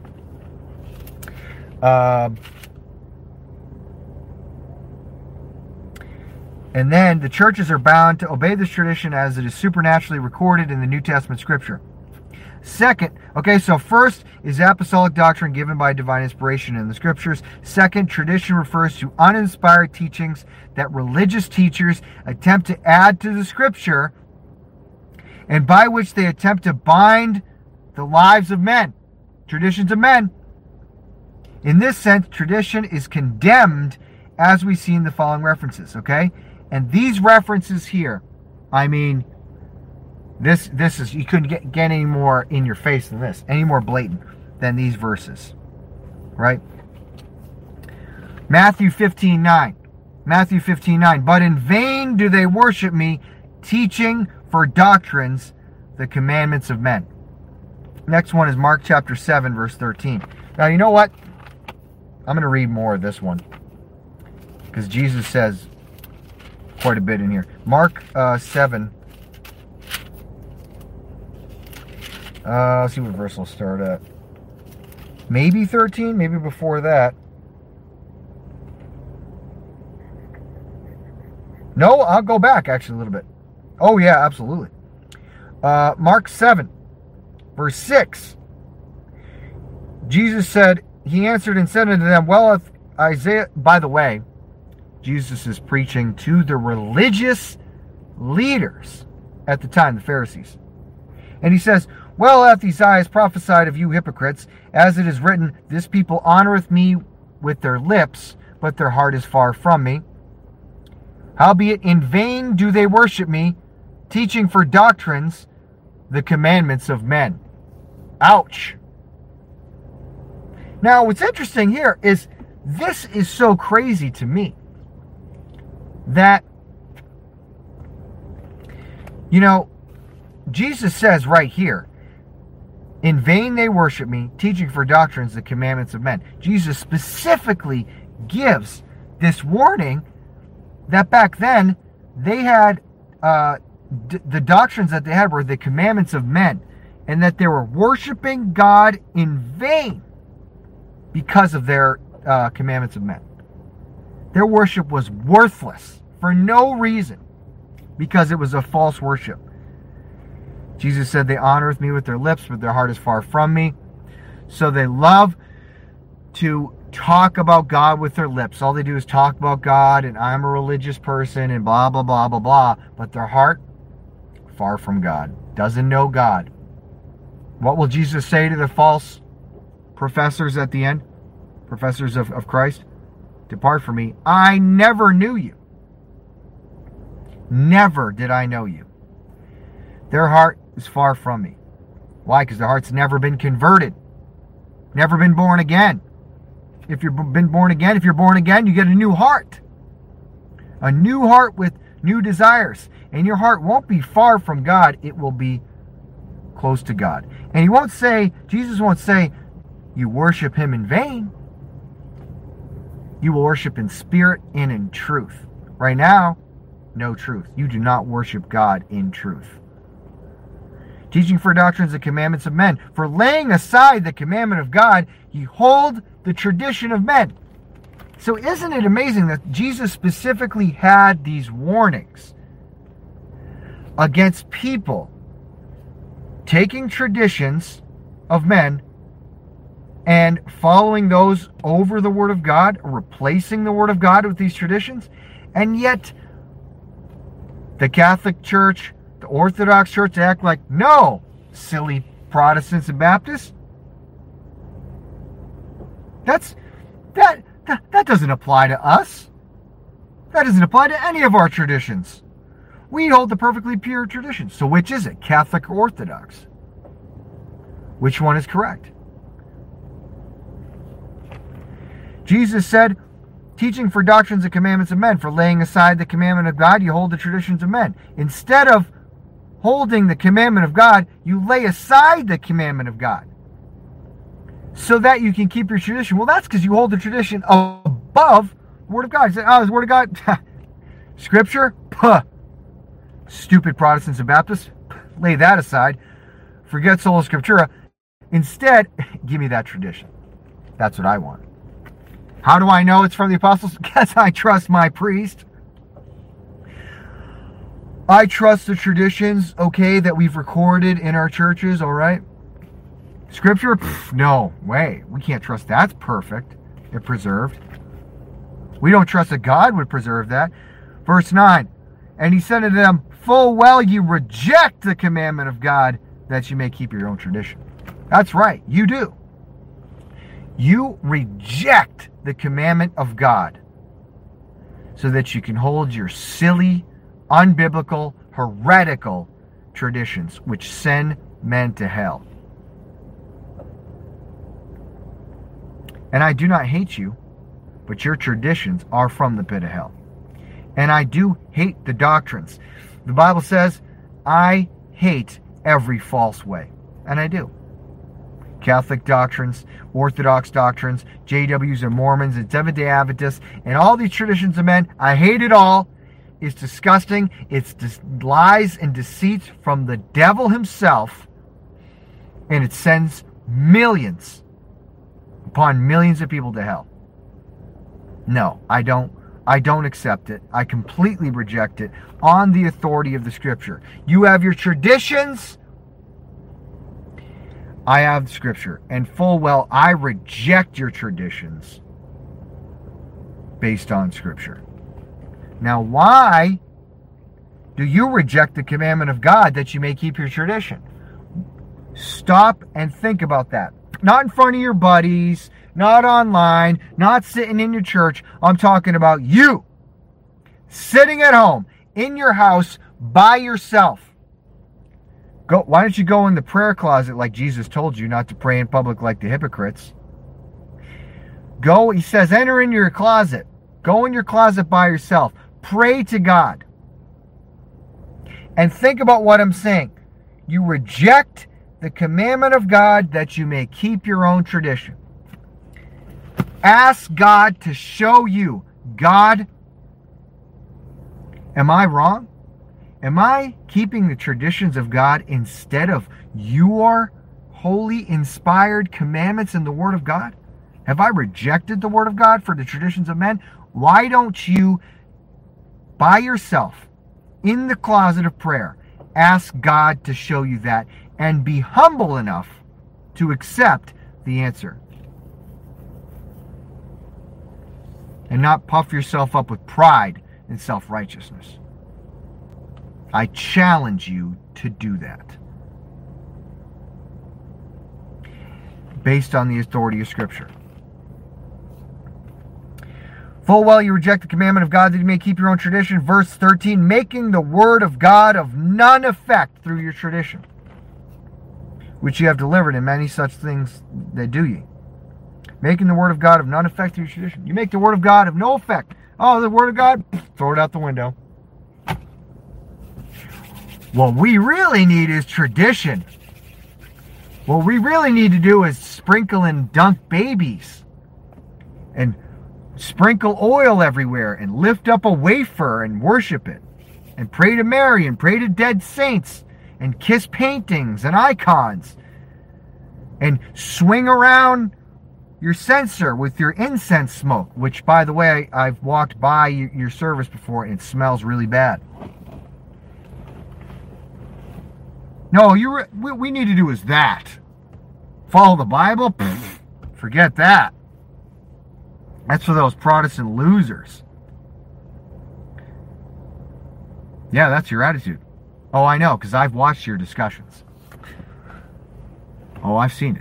[SPEAKER 1] And then the churches are bound to obey this tradition as it is supernaturally recorded in the New Testament Scripture. Second, so first is apostolic doctrine given by divine inspiration in the Scriptures. Second, tradition refers to uninspired teachings that religious teachers attempt to add to the Scripture and by which they attempt to bind the lives of men, traditions of men. In this sense, tradition is condemned as we see in the following references, okay? And these references here, this is, you couldn't get any more in your face than this, any more blatant than these verses, right? Matthew 15:9. But in vain do they worship me, teaching for doctrines the commandments of men. Next one is Mark chapter 7, verse 13. Now, you know what? I'm going to read more of this one because Jesus says quite a bit in here. Mark 7. Let's see what verse we'll start at. Maybe 13, maybe before that. No, I'll go back actually a little bit. Oh yeah, absolutely. Mark 7, verse 6. Jesus said, he answered and said unto them, well, if Isaiah, by the way, Jesus is preaching to the religious leaders at the time, the Pharisees. And he says, well, hath Isaiah prophesied of you hypocrites, as it is written, this people honoreth me with their lips, but their heart is far from me. Howbeit in vain do they worship me, teaching for doctrines the commandments of men. Ouch. Now, what's interesting here is this is so crazy to me that, Jesus says right here, in vain they worship me, teaching for doctrines the commandments of men. Jesus specifically gives this warning that back then they had the doctrines that they had were the commandments of men, and that they were worshiping God in vain because of their commandments of men. Their worship was worthless for no reason, because it was a false worship. Jesus said, they honor me with their lips, but their heart is far from me. So they love to talk about God with their lips. All they do is talk about God, and I'm a religious person, and blah, blah, blah, blah, blah. But their heart, far from God, doesn't know God. What will Jesus say to the false professors at the end? Professors of Christ? Depart from me. I never knew you. Never did I know you. Their heart is far from me. Why? Because their heart's never been converted. Never been born again. If you've been born again, you get a new heart. A new heart with new desires. And your heart won't be far from God. It will be close to God. And Jesus won't say, you worship him in vain. You will worship in spirit and in truth. Right now, no truth. You do not worship God in truth. Teaching for doctrines and commandments of men. For laying aside the commandment of God, ye hold the tradition of men. So isn't it amazing that Jesus specifically had these warnings against people taking traditions of men and following those over the Word of God, replacing the Word of God with these traditions? And yet, the Catholic Church, the Orthodox Church act like, no, silly Protestants and Baptists. That doesn't apply to us. That doesn't apply to any of our traditions. We hold the perfectly pure tradition. So which is it, Catholic or Orthodox? Which one is correct? Jesus said, teaching for doctrines and commandments of men, for laying aside the commandment of God, you hold the traditions of men. Instead of holding the commandment of God, you lay aside the commandment of God so that you can keep your tradition. Well, that's because you hold the tradition above the Word of God. You say, oh, the Word of God, Scripture? Puh. Stupid Protestants and Baptists, lay that aside. Forget sola scriptura. Instead, give me that tradition. That's what I want. How do I know it's from the apostles? Because I trust my priest. I trust the traditions, okay, that we've recorded in our churches, all right? Scripture? Pff, no way. We can't trust that's perfect and preserved. We don't trust that God would preserve that. Verse 9, and he said to them, full well you reject the commandment of God that you may keep your own tradition. That's right, you do. You reject the commandment of God so that you can hold your silly, unbiblical, heretical traditions which send men to hell. And I do not hate you, but your traditions are from the pit of hell. And I do hate the doctrines. The Bible says, I hate every false way. And I do. Catholic doctrines, Orthodox doctrines, JWs and Mormons and Seventh-day Adventists, and all these traditions of men, I hate it all. It's disgusting. It's lies and deceits from the devil himself. And it sends millions upon millions of people to hell. No, I don't accept it. I completely reject it on the authority of the Scripture. You have your traditions. I have the Scripture. And full well, I reject your traditions based on Scripture. Now, why do you reject the commandment of God that you may keep your tradition? Stop and think about that. Not in front of your buddies, not online, not sitting in your church. I'm talking about you sitting at home in your house by yourself. Why don't you go in the prayer closet like Jesus told you not to pray in public like the hypocrites? Go, he says, enter in your closet. Go in your closet by yourself. Pray to God. And think about what I'm saying. You reject the commandment of God that you may keep your own tradition. Ask God to show you, God, am I wrong? Am I keeping the traditions of God instead of your holy, inspired commandments in the Word of God? Have I rejected the Word of God for the traditions of men? Why don't you, by yourself, in the closet of prayer, ask God to show you that and be humble enough to accept the answer? And not puff yourself up with pride and self-righteousness. I challenge you to do that. Based on the authority of Scripture. Full well you reject the commandment of God that you may keep your own tradition. Verse 13, making the word of God of none effect through your tradition, which you have delivered, in many such things that do ye. Making the word of God of none effect through your tradition. You make the word of God of no effect. Oh, the word of God, throw it out the window. What we really need is tradition. What we really need to do is sprinkle and dunk babies and sprinkle oil everywhere and lift up a wafer and worship it and pray to Mary and pray to dead saints and kiss paintings and icons and swing around your censer with your incense smoke, which, by the way, I've walked by your service before and it smells really bad. No, what we need to do is that. Follow the Bible? Pfft, forget that. That's for those Protestant losers. Yeah, that's your attitude. Oh, I know, because I've watched your discussions. Oh, I've seen it.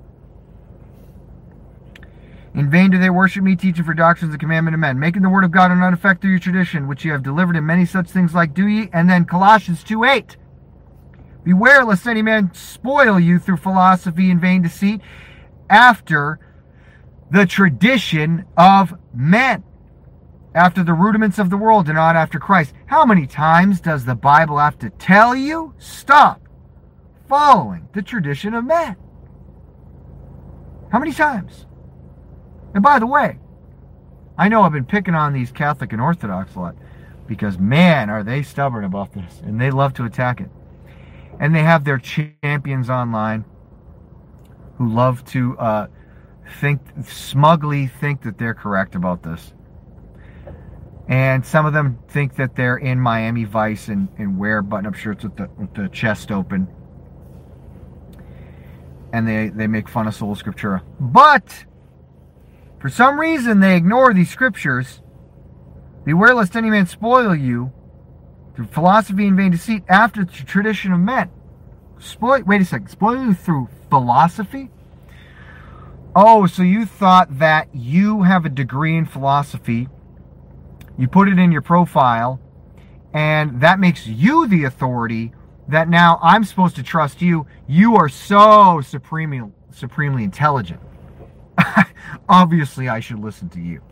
[SPEAKER 1] In vain do they worship me, teaching for doctrines the commandment of men, making the word of God of none effect through your tradition, which you have delivered, in many such things like do ye. And then Colossians 2:8. Beware lest any man spoil you through philosophy and vain deceit, after the tradition of men, after the rudiments of the world and not after Christ. How many times does the Bible have to tell you, stop following the tradition of men? How many times? And by the way, I know I've been picking on these Catholic and Orthodox a lot because, man, are they stubborn about this, and they love to attack it. And they have their champions online who love to smugly think that they're correct about this. And some of them think that they're in Miami Vice and wear button-up shirts with the chest open. And they make fun of Sola Scriptura. But for some reason they ignore these scriptures. Beware lest any man spoil you through philosophy and vain deceit, after the tradition of men. Wait a second. Spoil you through philosophy? Oh, so you thought that you have a degree in philosophy, you put it in your profile, and that makes you the authority, that now I'm supposed to trust you. You are so supremely intelligent. Obviously, I should listen to you.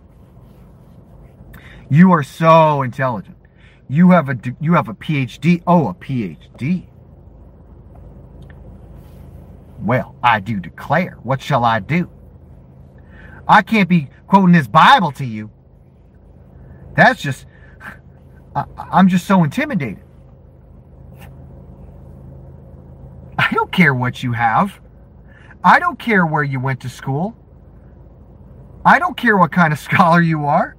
[SPEAKER 1] You are so intelligent. You have a PhD. Oh, a PhD. Well, I do declare. What shall I do? I can't be quoting this Bible to you. That's just, I'm just so intimidated. I don't care what you have. I don't care where you went to school. I don't care what kind of scholar you are.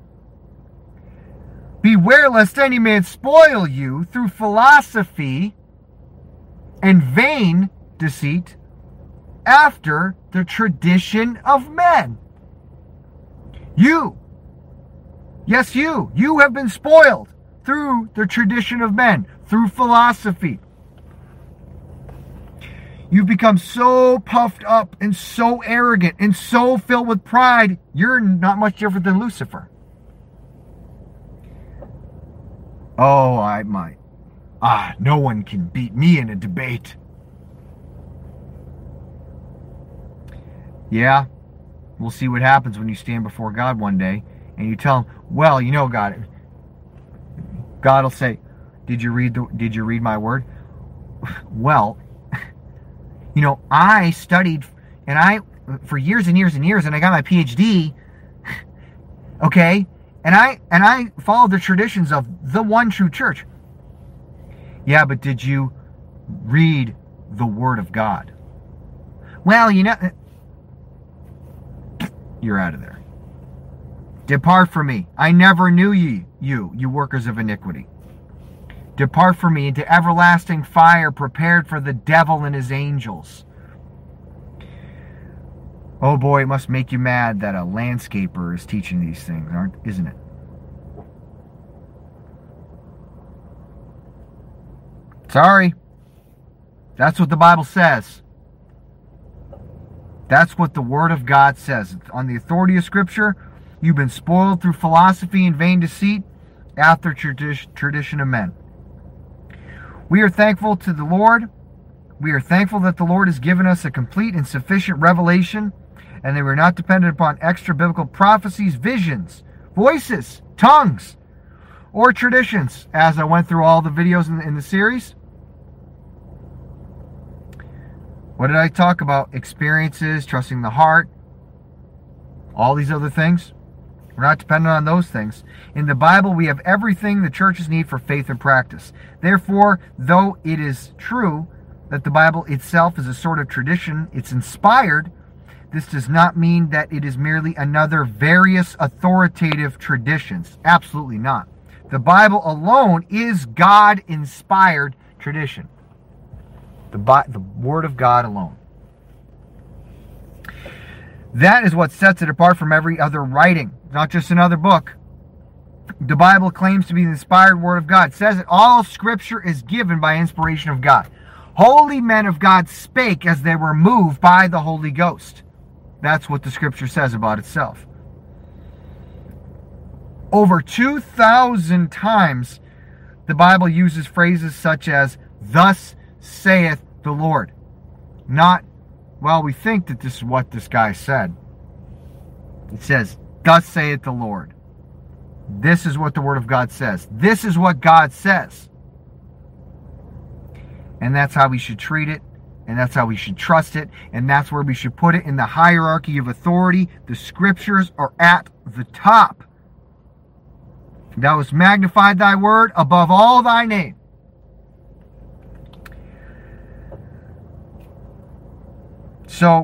[SPEAKER 1] Beware lest any man spoil you through philosophy and vain deceit, after the tradition of men. You, yes, you have been spoiled through the tradition of men, through philosophy. You've become so puffed up and so arrogant and so filled with pride, you're not much different than Lucifer. Oh, I might. No one can beat me in a debate. Yeah, we'll see what happens when you stand before God one day and you tell him, well, you know, God will say, did you read my word? Well, you know, I studied for years and years and years, and I got my PhD. Okay? And I followed the traditions of the one true church. Yeah, but did you read the Word of God? Well, you're out of there. Depart from me. I never knew you workers of iniquity. Depart from me into everlasting fire prepared for the devil and his angels. Oh boy, it must make you mad that a landscaper is teaching these things, isn't it? Sorry. That's what the Bible says. That's what the Word of God says. On the authority of Scripture, you've been spoiled through philosophy and vain deceit after tradition of men. We are thankful to the Lord. We are thankful that the Lord has given us a complete and sufficient revelation, and that we're not dependent upon extra biblical prophecies, visions, voices, tongues, or traditions, as I went through all the videos in the series. What did I talk about? Experiences, trusting the heart, all these other things. We're not dependent on those things. In the Bible, we have everything the churches need for faith and practice. Therefore, though it is true that the Bible itself is a sort of tradition, it's inspired, this does not mean that it is merely another various authoritative traditions. Absolutely not. The Bible alone is God-inspired tradition. The Word of God alone. That is what sets it apart from every other writing, not just another book. The Bible claims to be the inspired Word of God. It says that all Scripture is given by inspiration of God. Holy men of God spake as they were moved by the Holy Ghost. That's what the Scripture says about itself. Over 2,000 times, the Bible uses phrases such as, "Thus saith the Lord." Not, well, we think that this is what this guy said. It says, "Thus saith the Lord." This is what the Word of God says. This is what God says. And that's how we should treat it. And that's how we should trust it. And that's where we should put it in the hierarchy of authority. The Scriptures are at the top. Thou hast magnified thy word above all thy name. So,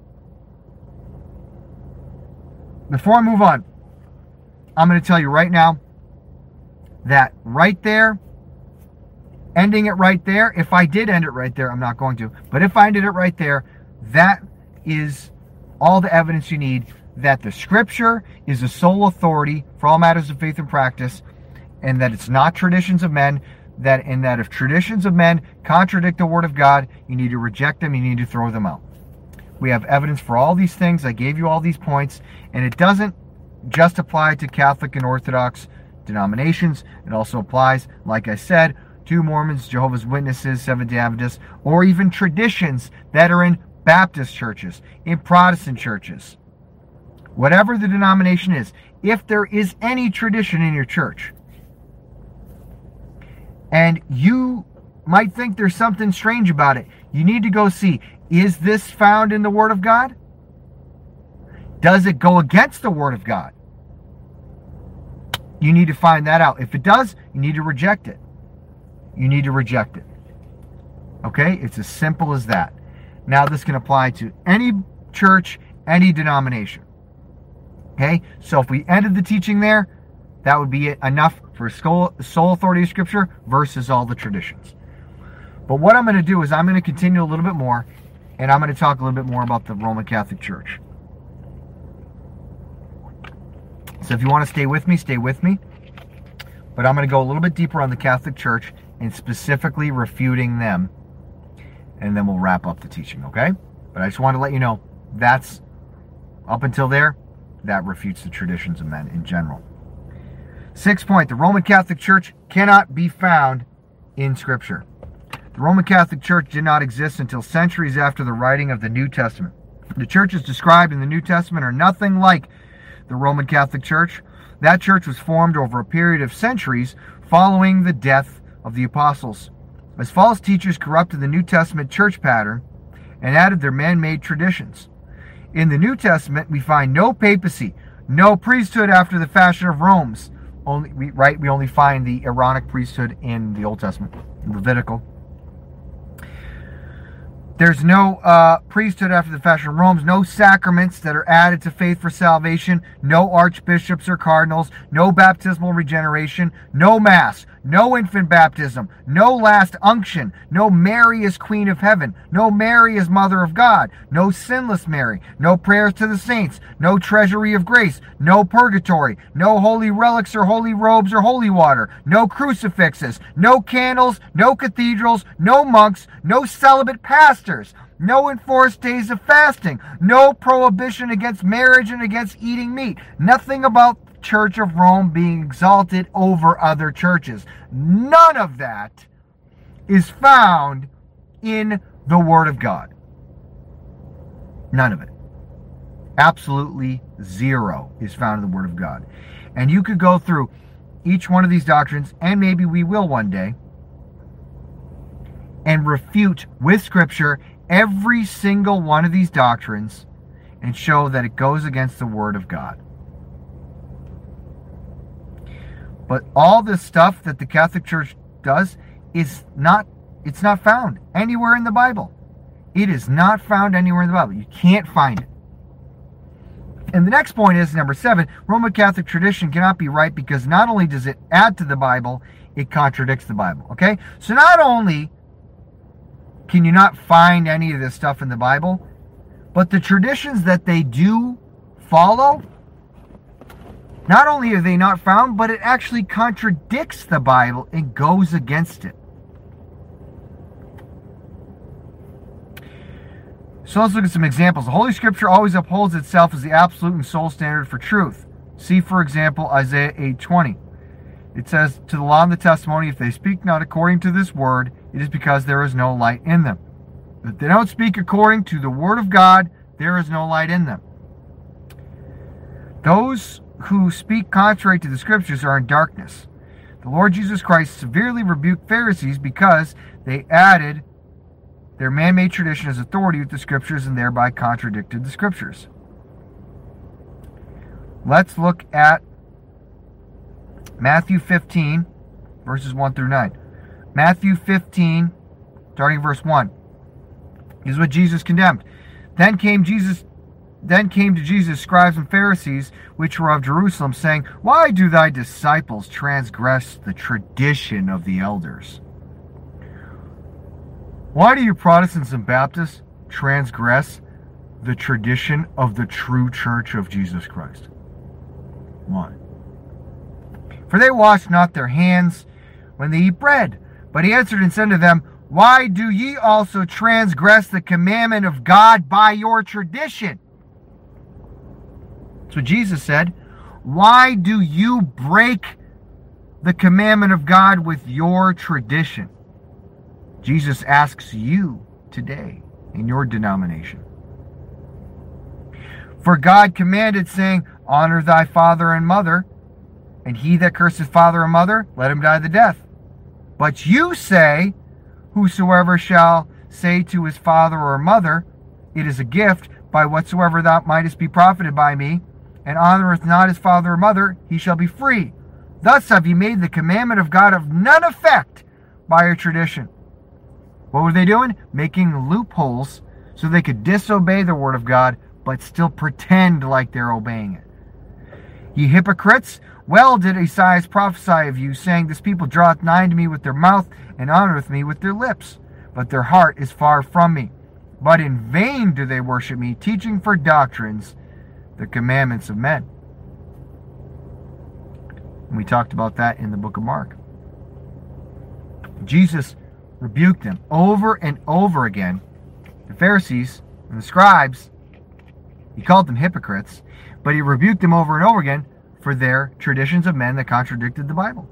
[SPEAKER 1] before I move on, I'm going to tell you right now that right there, ending it right there, if I did end it right there, I'm not going to, but if I ended it right there, that is all the evidence you need that the Scripture is the sole authority for all matters of faith and practice, and that it's not traditions of men, and that if traditions of men contradict the Word of God, you need to reject them, you need to throw them out. We have evidence for all these things. I gave you all these points, and it doesn't just apply to Catholic and Orthodox denominations. It also applies, like I said, to Mormons, Jehovah's Witnesses, Seventh-day Adventists, or even traditions that are in Baptist churches, in Protestant churches. Whatever the denomination is, if there is any tradition in your church, and you might think there's something strange about it, you need to go see, is this found in the Word of God? Does it go against the Word of God? You need to find that out. If it does, you need to reject it. You need to reject it. Okay? It's as simple as that. Now, this can apply to any church, any denomination. Okay? So if we ended the teaching there, that would be enough for sole authority of Scripture versus all the traditions. But what I'm going to do is I'm going to continue a little bit more, and I'm going to talk a little bit more about the Roman Catholic Church. So if you want to stay with me, stay with me. But I'm going to go a little bit deeper on the Catholic Church and specifically refuting them. And then we'll wrap up the teaching, okay? But I just want to let you know, that's, up until there, that refutes the traditions of men in general. 6th point, the Roman Catholic Church cannot be found in Scripture. The Roman Catholic Church did not exist until centuries after the writing of the New Testament. The churches described in the New Testament are nothing like the Roman Catholic Church. That church was formed over a period of centuries following the death of the apostles. As false teachers corrupted the New Testament church pattern and added their man-made traditions. In the New Testament, we find no papacy, no priesthood after the fashion of Rome's, We only find the Aaronic priesthood in the Old Testament, Levitical. There's no priesthood after the fashion of Rome, no sacraments that are added to faith for salvation, no archbishops or cardinals, no baptismal regeneration, no mass, no infant baptism, no last unction, no Mary as Queen of Heaven, no Mary as Mother of God, no sinless Mary, no prayers to the saints, no treasury of grace, no purgatory, no holy relics or holy robes or holy water, no crucifixes, no candles, no cathedrals, no monks, no celibate pastors, no enforced days of fasting, no prohibition against marriage and against eating meat, nothing about the Church of Rome being exalted over other churches. None of that is found in the Word of God. None of it. Absolutely zero is found in the Word of God. And you could go through each one of these doctrines, and maybe we will one day, and refute with Scripture every single one of these doctrines and show that it goes against the Word of God. But all this stuff that the Catholic Church does it's not found anywhere in the Bible. It is not found anywhere in the Bible. You can't find it. And the next point is, number 7, Roman Catholic tradition cannot be right because not only does it add to the Bible, it contradicts the Bible. Okay? So not only can you not find any of this stuff in the Bible, but the traditions that they do follow, not only are they not found, but it actually contradicts the Bible and goes against it. So let's look at some examples. The Holy Scripture always upholds itself as the absolute and sole standard for truth. See, for example, Isaiah 8:20. It says, "To the law and the testimony, if they speak not according to this word, it is because there is no light in them." If they don't speak according to the word of God, there is no light in them. Those who speak contrary to the Scriptures are in darkness. The Lord Jesus Christ severely rebuked Pharisees because they added their man-made tradition as authority with the Scriptures and thereby contradicted the Scriptures. Let's look at Matthew 15, verses 1 through 9. Matthew 15, starting verse 1. This is what Jesus condemned. Then came to Jesus scribes and Pharisees, which were of Jerusalem, saying, "Why do thy disciples transgress the tradition of the elders?" Why do you Protestants and Baptists transgress the tradition of the true church of Jesus Christ? Why? For they wash not their hands when they eat bread. But he answered and said to them, "Why do ye also transgress the commandment of God by your tradition?" That's what Jesus said. Why do you break the commandment of God with your tradition? Jesus asks you today in your denomination. For God commanded, saying, "Honor thy father and mother, and he that curseth father and mother, let him die the death." But you say, "Whosoever shall say to his father or mother, It is a gift, by whatsoever thou mightest be profited by me, and honoreth not his father or mother, he shall be free. Thus have ye made the commandment of God of none effect by your tradition." What were they doing? Making loopholes so they could disobey the word of God, but still pretend like they're obeying it. "Ye hypocrites, well did Esaias prophesy of you, saying, This people draweth nigh to me with their mouth, and honoreth me with their lips, but their heart is far from me. But in vain do they worship me, teaching for doctrines the commandments of men." And we talked about that in the book of Mark. Jesus rebuked them over and over again. The Pharisees and the scribes, he called them hypocrites, but he rebuked them over and over again for their traditions of men that contradicted the Bible.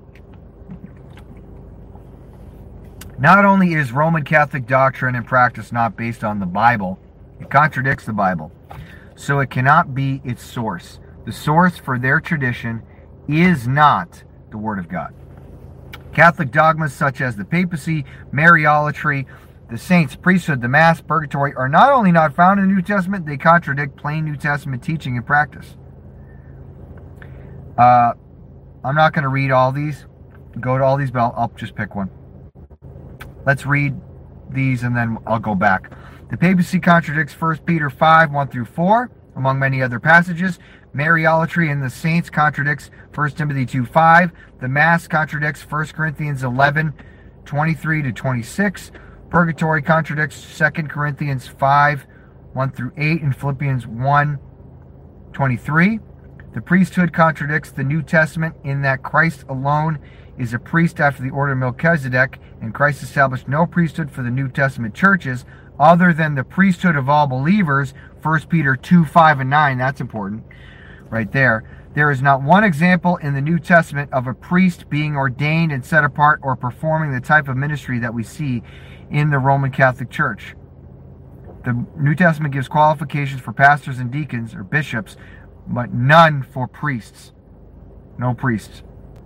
[SPEAKER 1] Not only is Roman Catholic doctrine and practice not based on the Bible, it contradicts the Bible, so it cannot be its source. The source for their tradition is not the Word of God. Catholic dogmas such as the papacy, Mariolatry, the saints' priesthood, the Mass, purgatory are not only not found in the New Testament, they contradict plain New Testament teaching and practice. I'm not going to read all these. Go to all these, but I'll just pick one. Let's read these and then I'll go back. The papacy contradicts 1 Peter 5, 1 through 4, among many other passages. Mariolatry in the saints contradicts 1 Timothy 2, 5. The Mass contradicts 1 Corinthians 11, 23 to 26. Purgatory contradicts 2 Corinthians 5, 1 through 8, and Philippians 1, 23. The priesthood contradicts the New Testament in that Christ alone is a priest after the order of Melchizedek, and Christ established no priesthood for the New Testament churches other than the priesthood of all believers, 1 Peter 2, 5, and 9. That's important right there. There is not one example in the New Testament of a priest being ordained and set apart or performing the type of ministry that we see in the Roman Catholic Church. The New Testament gives qualifications for pastors and deacons or bishops, but none for priests. No priests.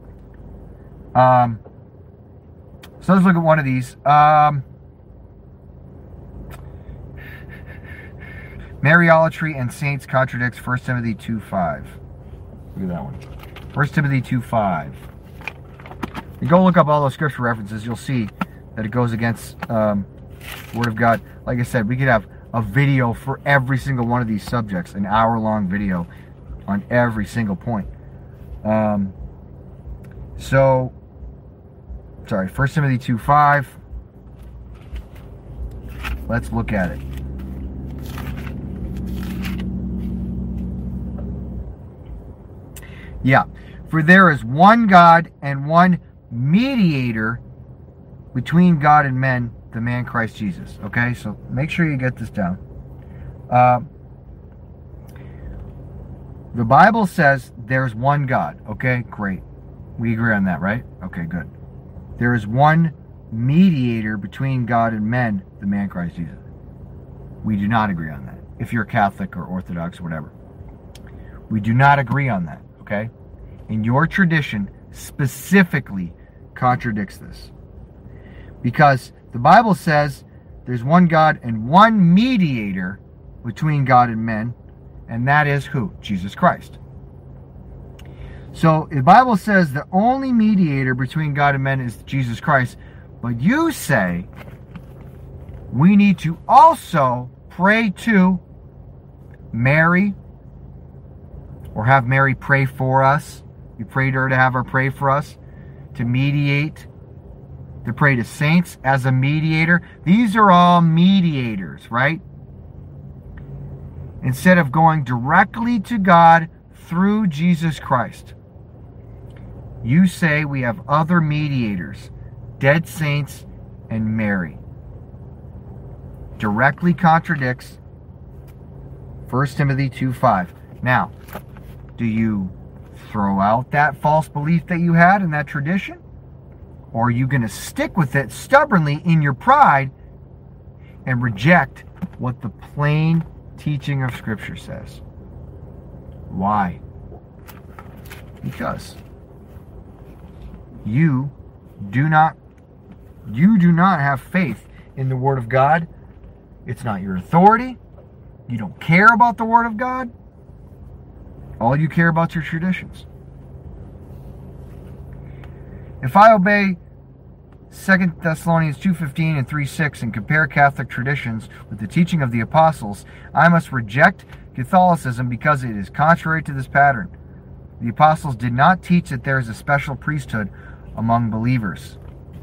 [SPEAKER 1] So let's look at one of these. Mariolatry and saints contradicts 1 Timothy 2:5. Look at that one. 1 Timothy 2:5. You go look up all those scripture references, you'll see that it goes against the Word of God. Like I said, we could have a video for every single one of these subjects, an hour-long video on every single point. 1 Timothy 2:5. Let's look at it. Yeah, for there is one God and one mediator between God and men, the man Christ Jesus. Okay, so make sure you get this down. The Bible says there's one God. Okay, great. We agree on that, right? Okay, good. There is one mediator between God and men, the man Christ Jesus. We do not agree on that. If you're Catholic or Orthodox or whatever. We do not agree on that, okay? And your tradition specifically contradicts this. Because the Bible says there's one God and one mediator between God and men, and that is who? Jesus Christ. So the Bible says the only mediator between God and men is Jesus Christ, but you say we need to also pray to Mary, or have Mary pray for us. We pray to her to have her pray for us, to mediate, to pray to saints as a mediator. These are all mediators, right? Instead of going directly to God through Jesus Christ. You say we have other mediators, dead saints and Mary. Directly contradicts 1 Timothy 2:5. Now, do you throw out that false belief that you had in that tradition? Or are you going to stick with it stubbornly in your pride and reject what the plain teaching of Scripture says? Why? Because you do not have faith in the Word of God. It's not your authority. You don't care about the Word of God. All you care about is your traditions. If I obey 2 Thessalonians 2:15 and 3:6 and compare Catholic traditions with the teaching of the apostles, I must reject Catholicism because it is contrary to this pattern. The apostles did not teach that there is a special priesthood among believers.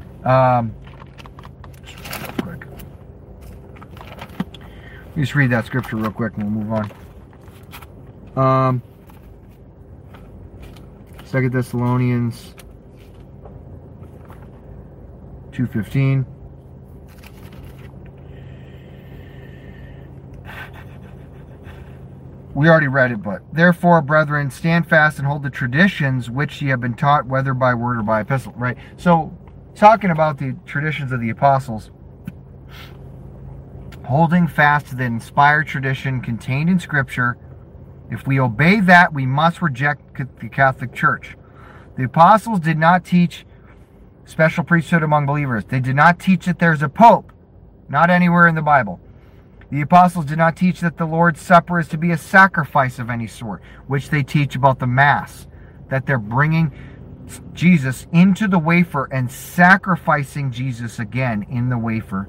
[SPEAKER 1] Quick. Let me just read that scripture real quick and we'll move on. 2 Thessalonians 2:15. We already read it, but therefore, brethren, stand fast and hold the traditions which ye have been taught, whether by word or by epistle. Right? So, talking about the traditions of the apostles, holding fast to the inspired tradition contained in Scripture. If we obey that, we must reject the Catholic Church. The apostles did not teach special priesthood among believers. They did not teach that there's a pope. Not anywhere in the Bible. The apostles did not teach that the Lord's Supper is to be a sacrifice of any sort, which they teach about the Mass. That they're bringing Jesus into the wafer and sacrificing Jesus again in the wafer.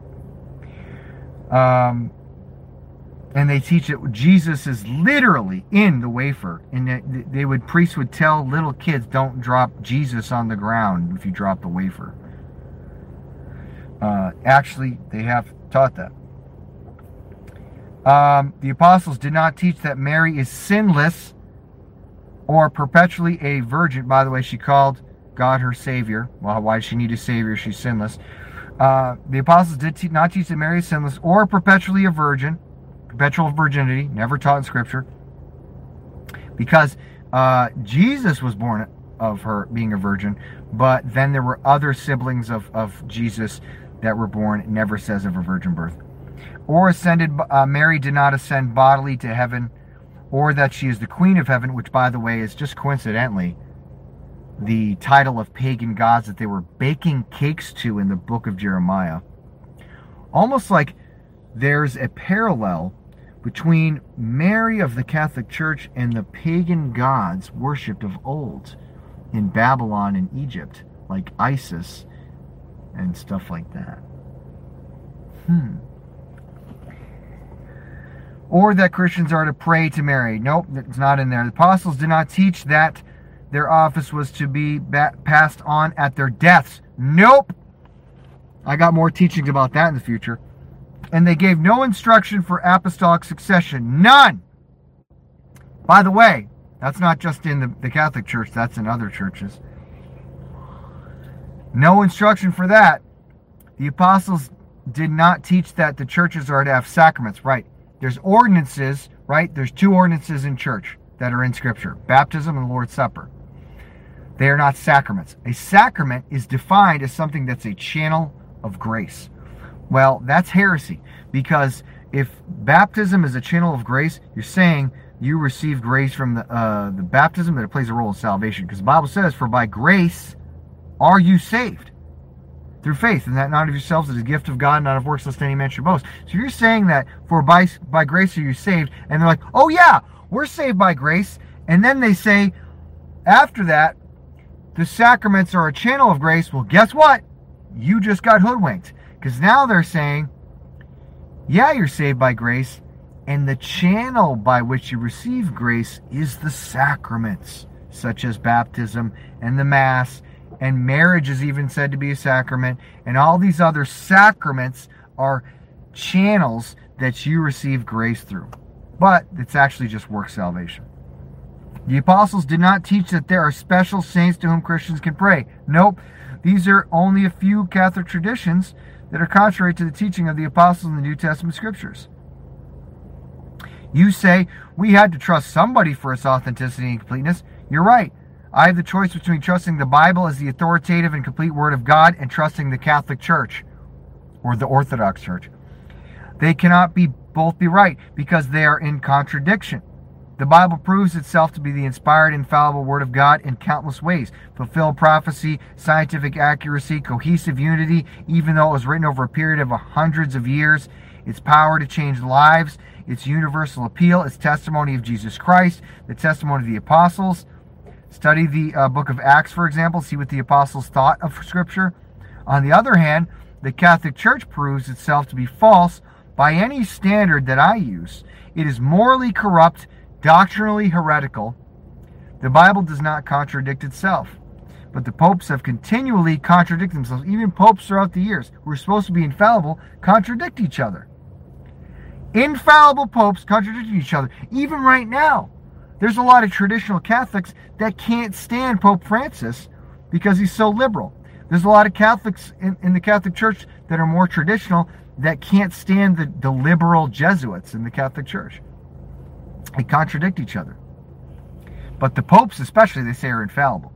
[SPEAKER 1] And they teach that Jesus is literally in the wafer, and that priests would tell little kids, don't drop Jesus on the ground if you drop the wafer. Actually, they have taught that. The apostles did not teach that Mary is sinless or perpetually a virgin. By the way, she called God her Savior. Well, why does she need a Savior? She's sinless. The apostles did not teach that Mary is sinless or perpetually a virgin. Perpetual virginity, never taught in Scripture. Because Jesus was born of her being a virgin, but then there were other siblings of Jesus that were born. It never says of a virgin birth. Or Mary did not ascend bodily to heaven, or that she is the queen of heaven, which, by the way, is just coincidentally the title of pagan gods that they were baking cakes to in the book of Jeremiah. Almost like there's a parallel between Mary of the Catholic Church and the pagan gods worshipped of old in Babylon and Egypt, like Isis and stuff like that. Or that Christians are to pray to Mary. Nope, it's not in there. The apostles did not teach that their office was to be passed on at their deaths. Nope. I got more teachings about that in the future. And they gave no instruction for apostolic succession. None. By the way, that's not just in the Catholic Church. That's in other churches. No instruction for that. The apostles did not teach that the churches are to have sacraments. Right. There's ordinances, right? There's two ordinances in church that are in Scripture. Baptism and the Lord's Supper. They are not sacraments. A sacrament is defined as something that's a channel of grace. Well, that's heresy, because if baptism is a channel of grace, you're saying you receive grace from the baptism, that it plays a role in salvation. Because the Bible says, for by grace are you saved, through faith, and that not of yourselves is a gift of God, not of works, lest any man should boast. So you're saying that for by grace are you saved, and they're like, oh yeah, we're saved by grace. And then they say, after that, the sacraments are a channel of grace. Well, guess what? You just got hoodwinked. Because now they're saying, yeah, you're saved by grace, and the channel by which you receive grace is the sacraments, such as baptism and the Mass, and marriage is even said to be a sacrament, and all these other sacraments are channels that you receive grace through. But it's actually just work salvation. The apostles did not teach that there are special saints to whom Christians can pray. Nope. These are only a few Catholic traditions that are contrary to the teaching of the apostles in the New Testament Scriptures. You say, we had to trust somebody for its authenticity and completeness. You're right. I have the choice between trusting the Bible as the authoritative and complete Word of God and trusting the Catholic Church or the Orthodox Church. They cannot both be right because they are in contradiction. The Bible proves itself to be the inspired, infallible Word of God in countless ways. Fulfilled prophecy, scientific accuracy, cohesive unity, even though it was written over a period of hundreds of years. Its power to change lives, its universal appeal, its testimony of Jesus Christ, the testimony of the apostles. Study the book of Acts, for example. See what the apostles thought of Scripture. On the other hand, the Catholic Church proves itself to be false by any standard that I use. It is morally corrupt, doctrinally heretical. The Bible does not contradict itself. But the popes have continually contradicted themselves. Even popes throughout the years, who are supposed to be infallible, contradict each other. Infallible popes contradict each other. Even right now, there's a lot of traditional Catholics that can't stand Pope Francis because he's so liberal. There's a lot of Catholics in the Catholic Church that are more traditional that can't stand the liberal Jesuits in the Catholic Church. They contradict each other. But the popes especially, they say, are infallible.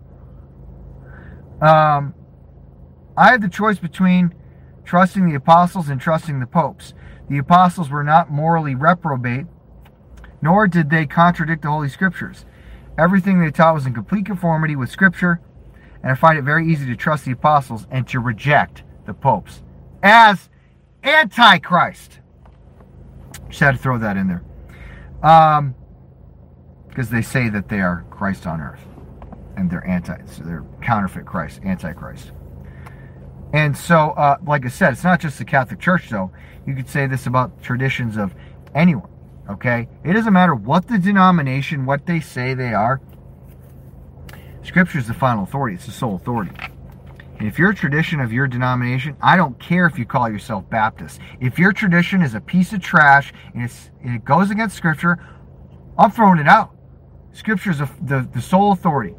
[SPEAKER 1] I have the choice between trusting the apostles and trusting the popes. The apostles were not morally reprobate, nor did they contradict the Holy Scriptures. Everything they taught was in complete conformity with Scripture, and I find it very easy to trust the apostles and to reject the popes as Antichrist. Just had to throw that in there. Because they say that they are Christ on earth. and they're counterfeit Christ, Antichrist. And so, like I said, it's not just the Catholic Church, though. You could say this about traditions of anyone, okay? It doesn't matter what the denomination, what they say they are. Scripture is the final authority. It's the sole authority. And if your tradition of your denomination, I don't care if you call yourself Baptist. If your tradition is a piece of trash and it goes against Scripture, I'm throwing it out. Scripture is the sole authority.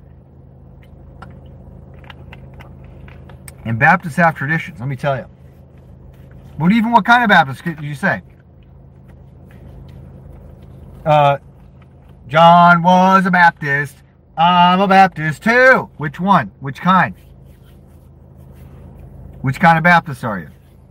[SPEAKER 1] And Baptists have traditions, let me tell you. What kind of Baptist did you say? John was a Baptist. I'm a Baptist too. Which one? Which kind? Which kind of Baptist are you?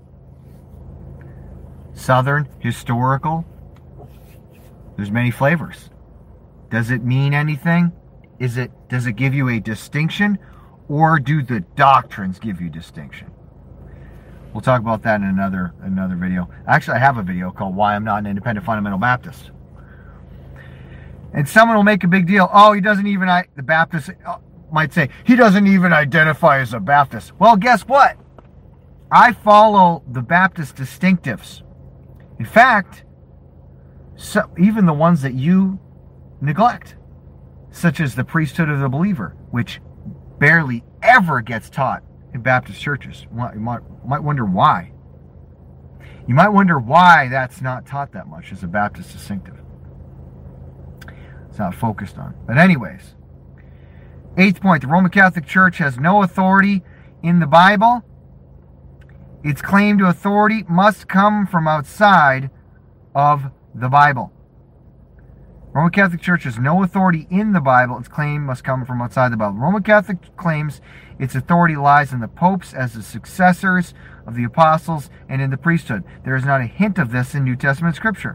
[SPEAKER 1] Southern, historical? There's many flavors. Does it mean anything? Does it give you a distinction? Or do the doctrines give you distinction? We'll talk about that in another video. Actually, I have a video called Why I'm Not an Independent Fundamental Baptist. And someone will make a big deal. Oh, the Baptist might say, he doesn't even identify as a Baptist. Well, guess what? I follow the Baptist distinctives. In fact, even the ones that you neglect, such as the priesthood of the believer, which barely ever gets taught in Baptist churches. You might wonder why. You might wonder why that's not taught that much as a Baptist distinctive. It's not focused on. But anyways, 8th point, the Roman Catholic Church has no authority in the Bible. Its claim to authority must come from outside of the Bible. Roman Catholic Church has no authority in the Bible. Its claim must come from outside the Bible. Roman Catholic claims its authority lies in the popes as the successors of the apostles and in the priesthood. There is not a hint of this in New Testament Scripture.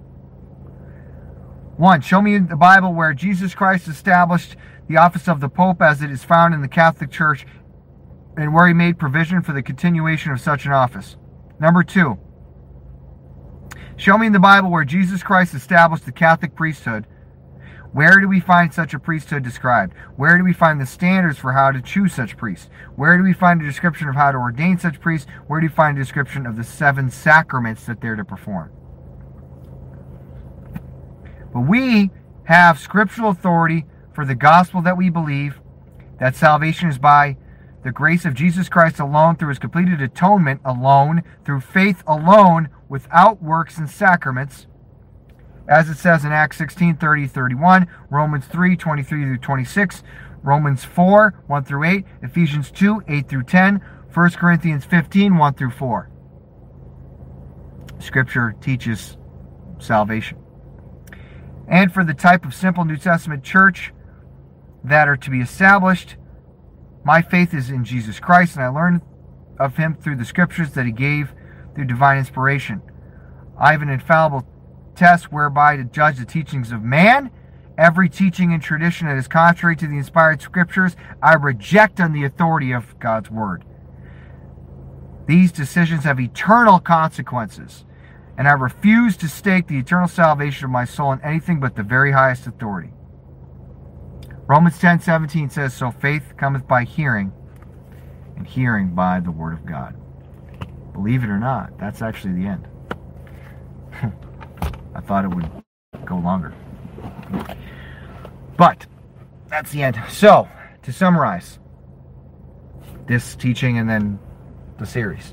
[SPEAKER 1] 1. Show me in the Bible where Jesus Christ established the office of the Pope as it is found in the Catholic Church and where he made provision for the continuation of such an office. Number 2. Show me in the Bible where Jesus Christ established the Catholic priesthood. Where do we find such a priesthood described? Where do we find the standards for how to choose such priests? Where do we find a description of how to ordain such priests? Where do we find a description of the 7 sacraments that they're to perform? But we have scriptural authority for the gospel that we believe, that salvation is by the grace of Jesus Christ alone, through his completed atonement alone, through faith alone, without works and sacraments, as it says in Acts 16:30-31, Romans 3:23-26, Romans 4:1-8, Ephesians 2:8-10, 1 Corinthians 15:1-4. Scripture teaches salvation. And for the type of simple New Testament church that are to be established, my faith is in Jesus Christ, and I learned of him through the scriptures that he gave through divine inspiration. I have an infallible test whereby to judge the teachings of man. Every teaching and tradition that is contrary to the inspired scriptures, I reject on the authority of God's word. These decisions have eternal consequences, and I refuse to stake the eternal salvation of my soul in anything but the very highest authority. Romans 10:17 says, so faith cometh by hearing, and hearing by the word of God. Believe it or not, that's actually the end. I thought it would go longer. But that's the end. So, to summarize this teaching and then the series.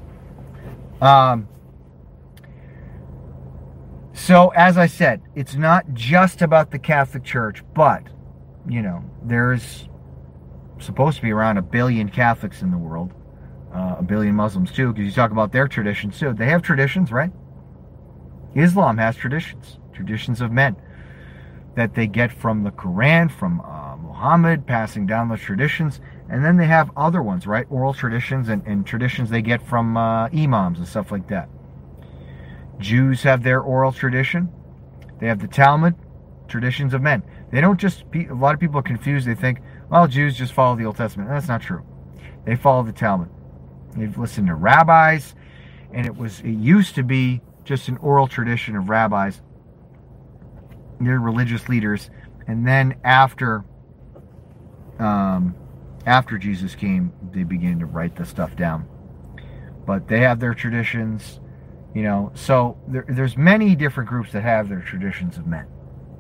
[SPEAKER 1] So, as I said, it's not just about the Catholic Church, but, there's supposed to be around 1 billion Catholics in the world. 1 billion Muslims, too, because you talk about their traditions, too. They have traditions, right? Islam has traditions of men that they get from the Quran, from Muhammad, passing down those traditions. And then they have other ones, right? Oral traditions and traditions they get from imams and stuff like that. Jews have their oral tradition. They have the Talmud, traditions of men. They don't just, a lot of people are confused. They think, well, Jews just follow the Old Testament. That's not true. They follow the Talmud. They've listened to rabbis, and it used to be just an oral tradition of rabbis, their religious leaders. And then after after Jesus came, they began to write the stuff down. But they have their traditions, so there's many different groups that have their traditions of men.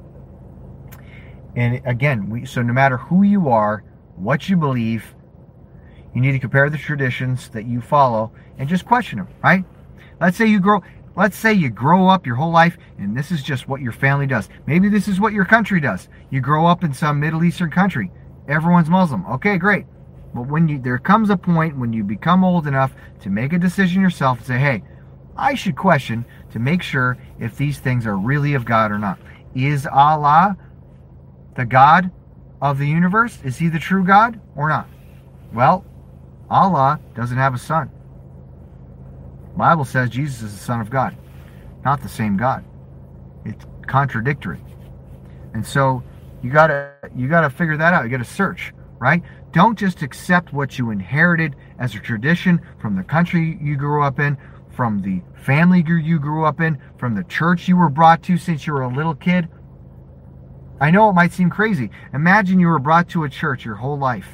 [SPEAKER 1] And again, so no matter who you are, what you believe, you need to compare the traditions that you follow and just question them, right? Let's say you grow up your whole life and this is just what your family does. Maybe this is what your country does. You grow up in some Middle Eastern country. Everyone's Muslim. Okay, great. But there comes a point when you become old enough to make a decision yourself and say, hey, I should question to make sure if these things are really of God or not. Is Allah the God of the universe? Is he the true God or not? Well, Allah doesn't have a son. The Bible says Jesus is the Son of God, not the same God. It's contradictory. And so you gotta figure that out. You gotta search, right? Don't just accept what you inherited as a tradition from the country you grew up in, from the family you grew up in, from the church you were brought to since you were a little kid. I know it might seem crazy. Imagine you were brought to a church your whole life.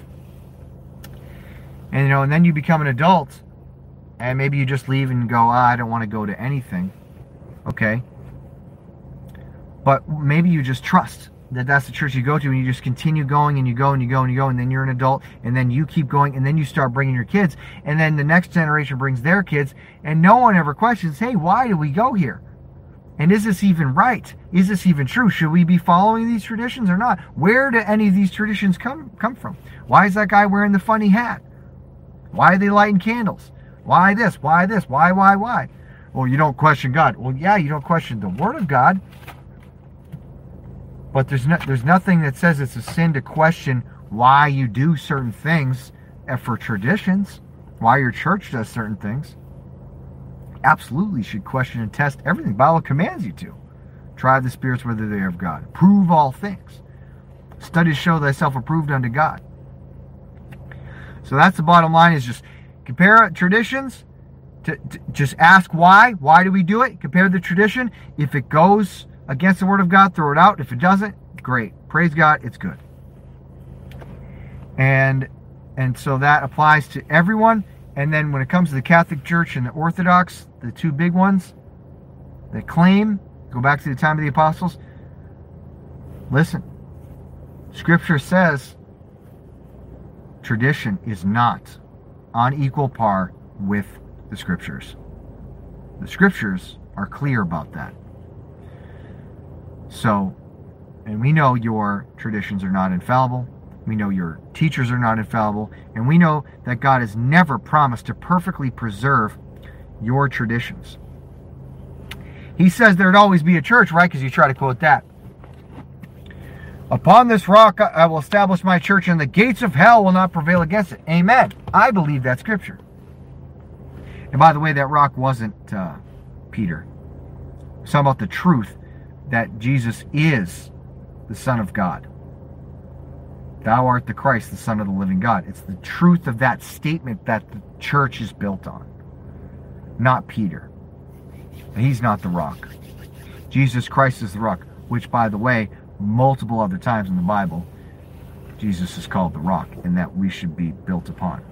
[SPEAKER 1] And and then you become an adult, and maybe you just leave and go, I don't want to go to anything. Okay. But maybe you just trust that that's the church you go to, and you just continue going, and you go, and you go, and you go, and then you're an adult, and then you keep going, and then you start bringing your kids, and then the next generation brings their kids, and no one ever questions, hey, why do we go here? And is this even right? Is this even true? Should we be following these traditions or not? Where do any of these traditions come from? Why is that guy wearing the funny hat? Why are they lighting candles? Why this? Why this? Why? Well, you don't question God. Well, yeah, you don't question the Word of God. But there's nothing that says it's a sin to question why you do certain things for traditions, why your church does certain things. Absolutely should question and test everything. The Bible commands you to. Try the spirits whether they are of God. Prove all things. Study to show thyself approved unto God. So that's the bottom line, is just compare traditions. To just ask why. Why do we do it? Compare the tradition. If it goes against the Word of God, throw it out. If it doesn't, great. Praise God, it's good. And so that applies to everyone. And then when it comes to the Catholic Church and the Orthodox, the two big ones that claim, go back to the time of the apostles, listen, Scripture says tradition is not on equal par with the Scriptures. The Scriptures are clear about that. So, and we know your traditions are not infallible. We know your teachers are not infallible. And we know that God has never promised to perfectly preserve your traditions. He says there'd always be a church, right? Because you try to quote that. Upon this rock I will establish my church, and the gates of hell will not prevail against it. Amen. I believe that Scripture. And by the way, that rock wasn't Peter. It's talking about the truth that Jesus is the Son of God. Thou art the Christ, the Son of the living God. It's the truth of that statement that the church is built on. Not Peter. He's not the rock. Jesus Christ is the rock, which, by the way, multiple other times in the Bible, Jesus is called the rock, and that we should be built upon.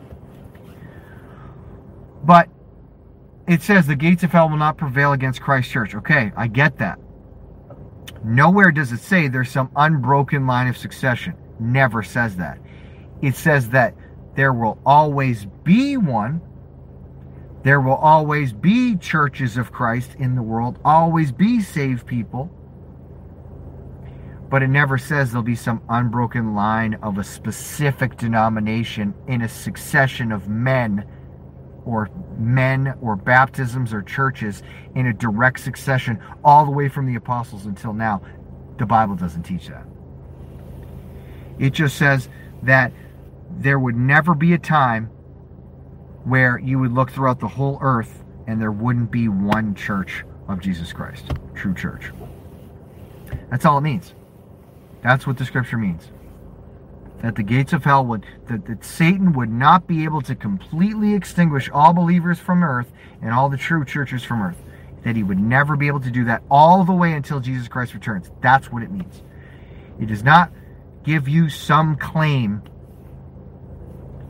[SPEAKER 1] But it says the gates of hell will not prevail against Christ's church. Okay, I get that. Nowhere does it say there's some unbroken line of succession. Never says that. It says that there will always be one. There will always be churches of Christ in the world, always be saved people. But it never says there'll be some unbroken line of a specific denomination in a succession of men or baptisms or churches in a direct succession all the way from the apostles until now. The Bible doesn't teach that. It just says that there would never be a time where you would look throughout the whole earth and there wouldn't be one church of Jesus Christ, true church. That's all it means. That's what the Scripture means. That the gates of hell that Satan would not be able to completely extinguish all believers from earth and all the true churches from earth. That he would never be able to do that all the way until Jesus Christ returns. That's what it means. It does not give you some claim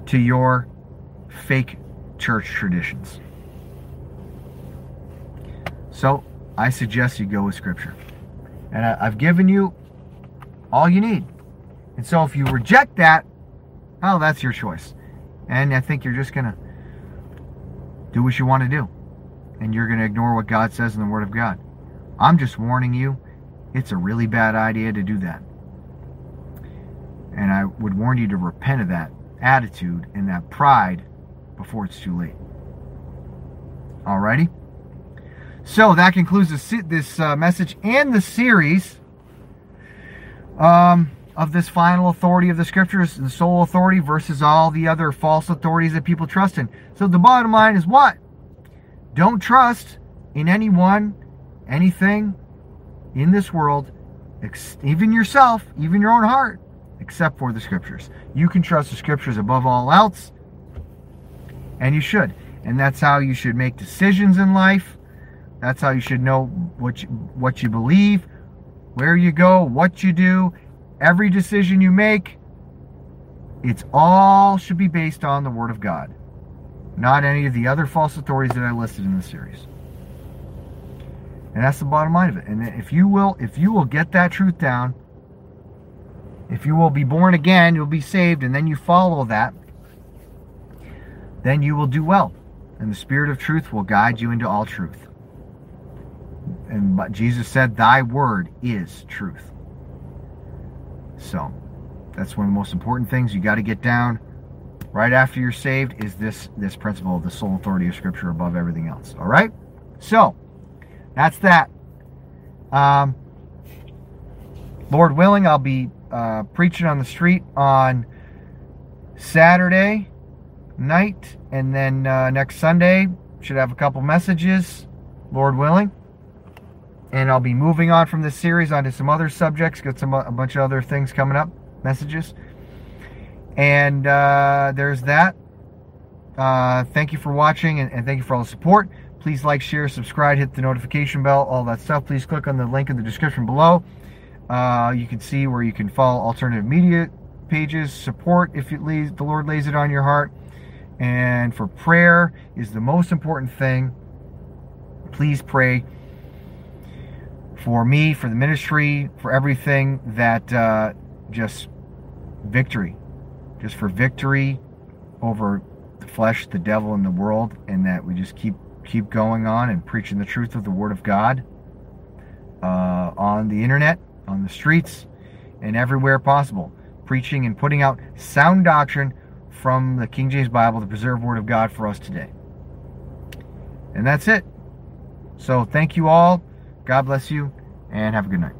[SPEAKER 1] to your fake church traditions. So I suggest you go with Scripture. And I've given you all you need. And so if you reject that, oh, that's your choice. And I think you're just going to do what you want to do. And you're going to ignore what God says in the Word of God. I'm just warning you, it's a really bad idea to do that. And I would warn you to repent of that attitude and that pride before it's too late. Alrighty? So that concludes this message and the series of this final authority of the Scriptures, the sole authority versus all the other false authorities that people trust in. So the bottom line is what? Don't trust in anyone, anything in this world, even yourself, even your own heart, except for the Scriptures. You can trust the Scriptures above all else, and you should. And that's how you should make decisions in life. That's how you should know what you believe, where you go, what you do. Every decision you make, it's all should be based on the Word of God, not any of the other false authorities that I listed in the series. And that's the bottom line of it. And if you will get that truth down, if you will be born again, you'll be saved, and then you follow that, then you will do well. And the Spirit of truth will guide you into all truth. And Jesus said, thy word is truth. So, that's one of the most important things you got to get down right after you're saved is this principle of the sole authority of Scripture above everything else. All right? So, that's that. Lord willing, I'll be preaching on the street on Saturday night, and then next Sunday should have a couple messages, Lord willing. And I'll be moving on from this series onto some other subjects. Got a bunch of other things coming up, messages. And there's that. Thank you for watching, and thank you for all the support. Please like, share, subscribe, hit the notification bell, all that stuff. Please click on the link in the description below. You can see where you can follow alternative media pages, support if the Lord lays it on your heart. And for prayer is the most important thing. Please pray for me, for the ministry, for everything that just victory. Just for victory over the flesh, the devil, and the world, and that we just keep going on and preaching the truth of the Word of God on the internet, on the streets, and everywhere possible. Preaching and putting out sound doctrine from the King James Bible, the preserved Word of God for us today. And that's it. So thank you all. God bless you, and have a good night.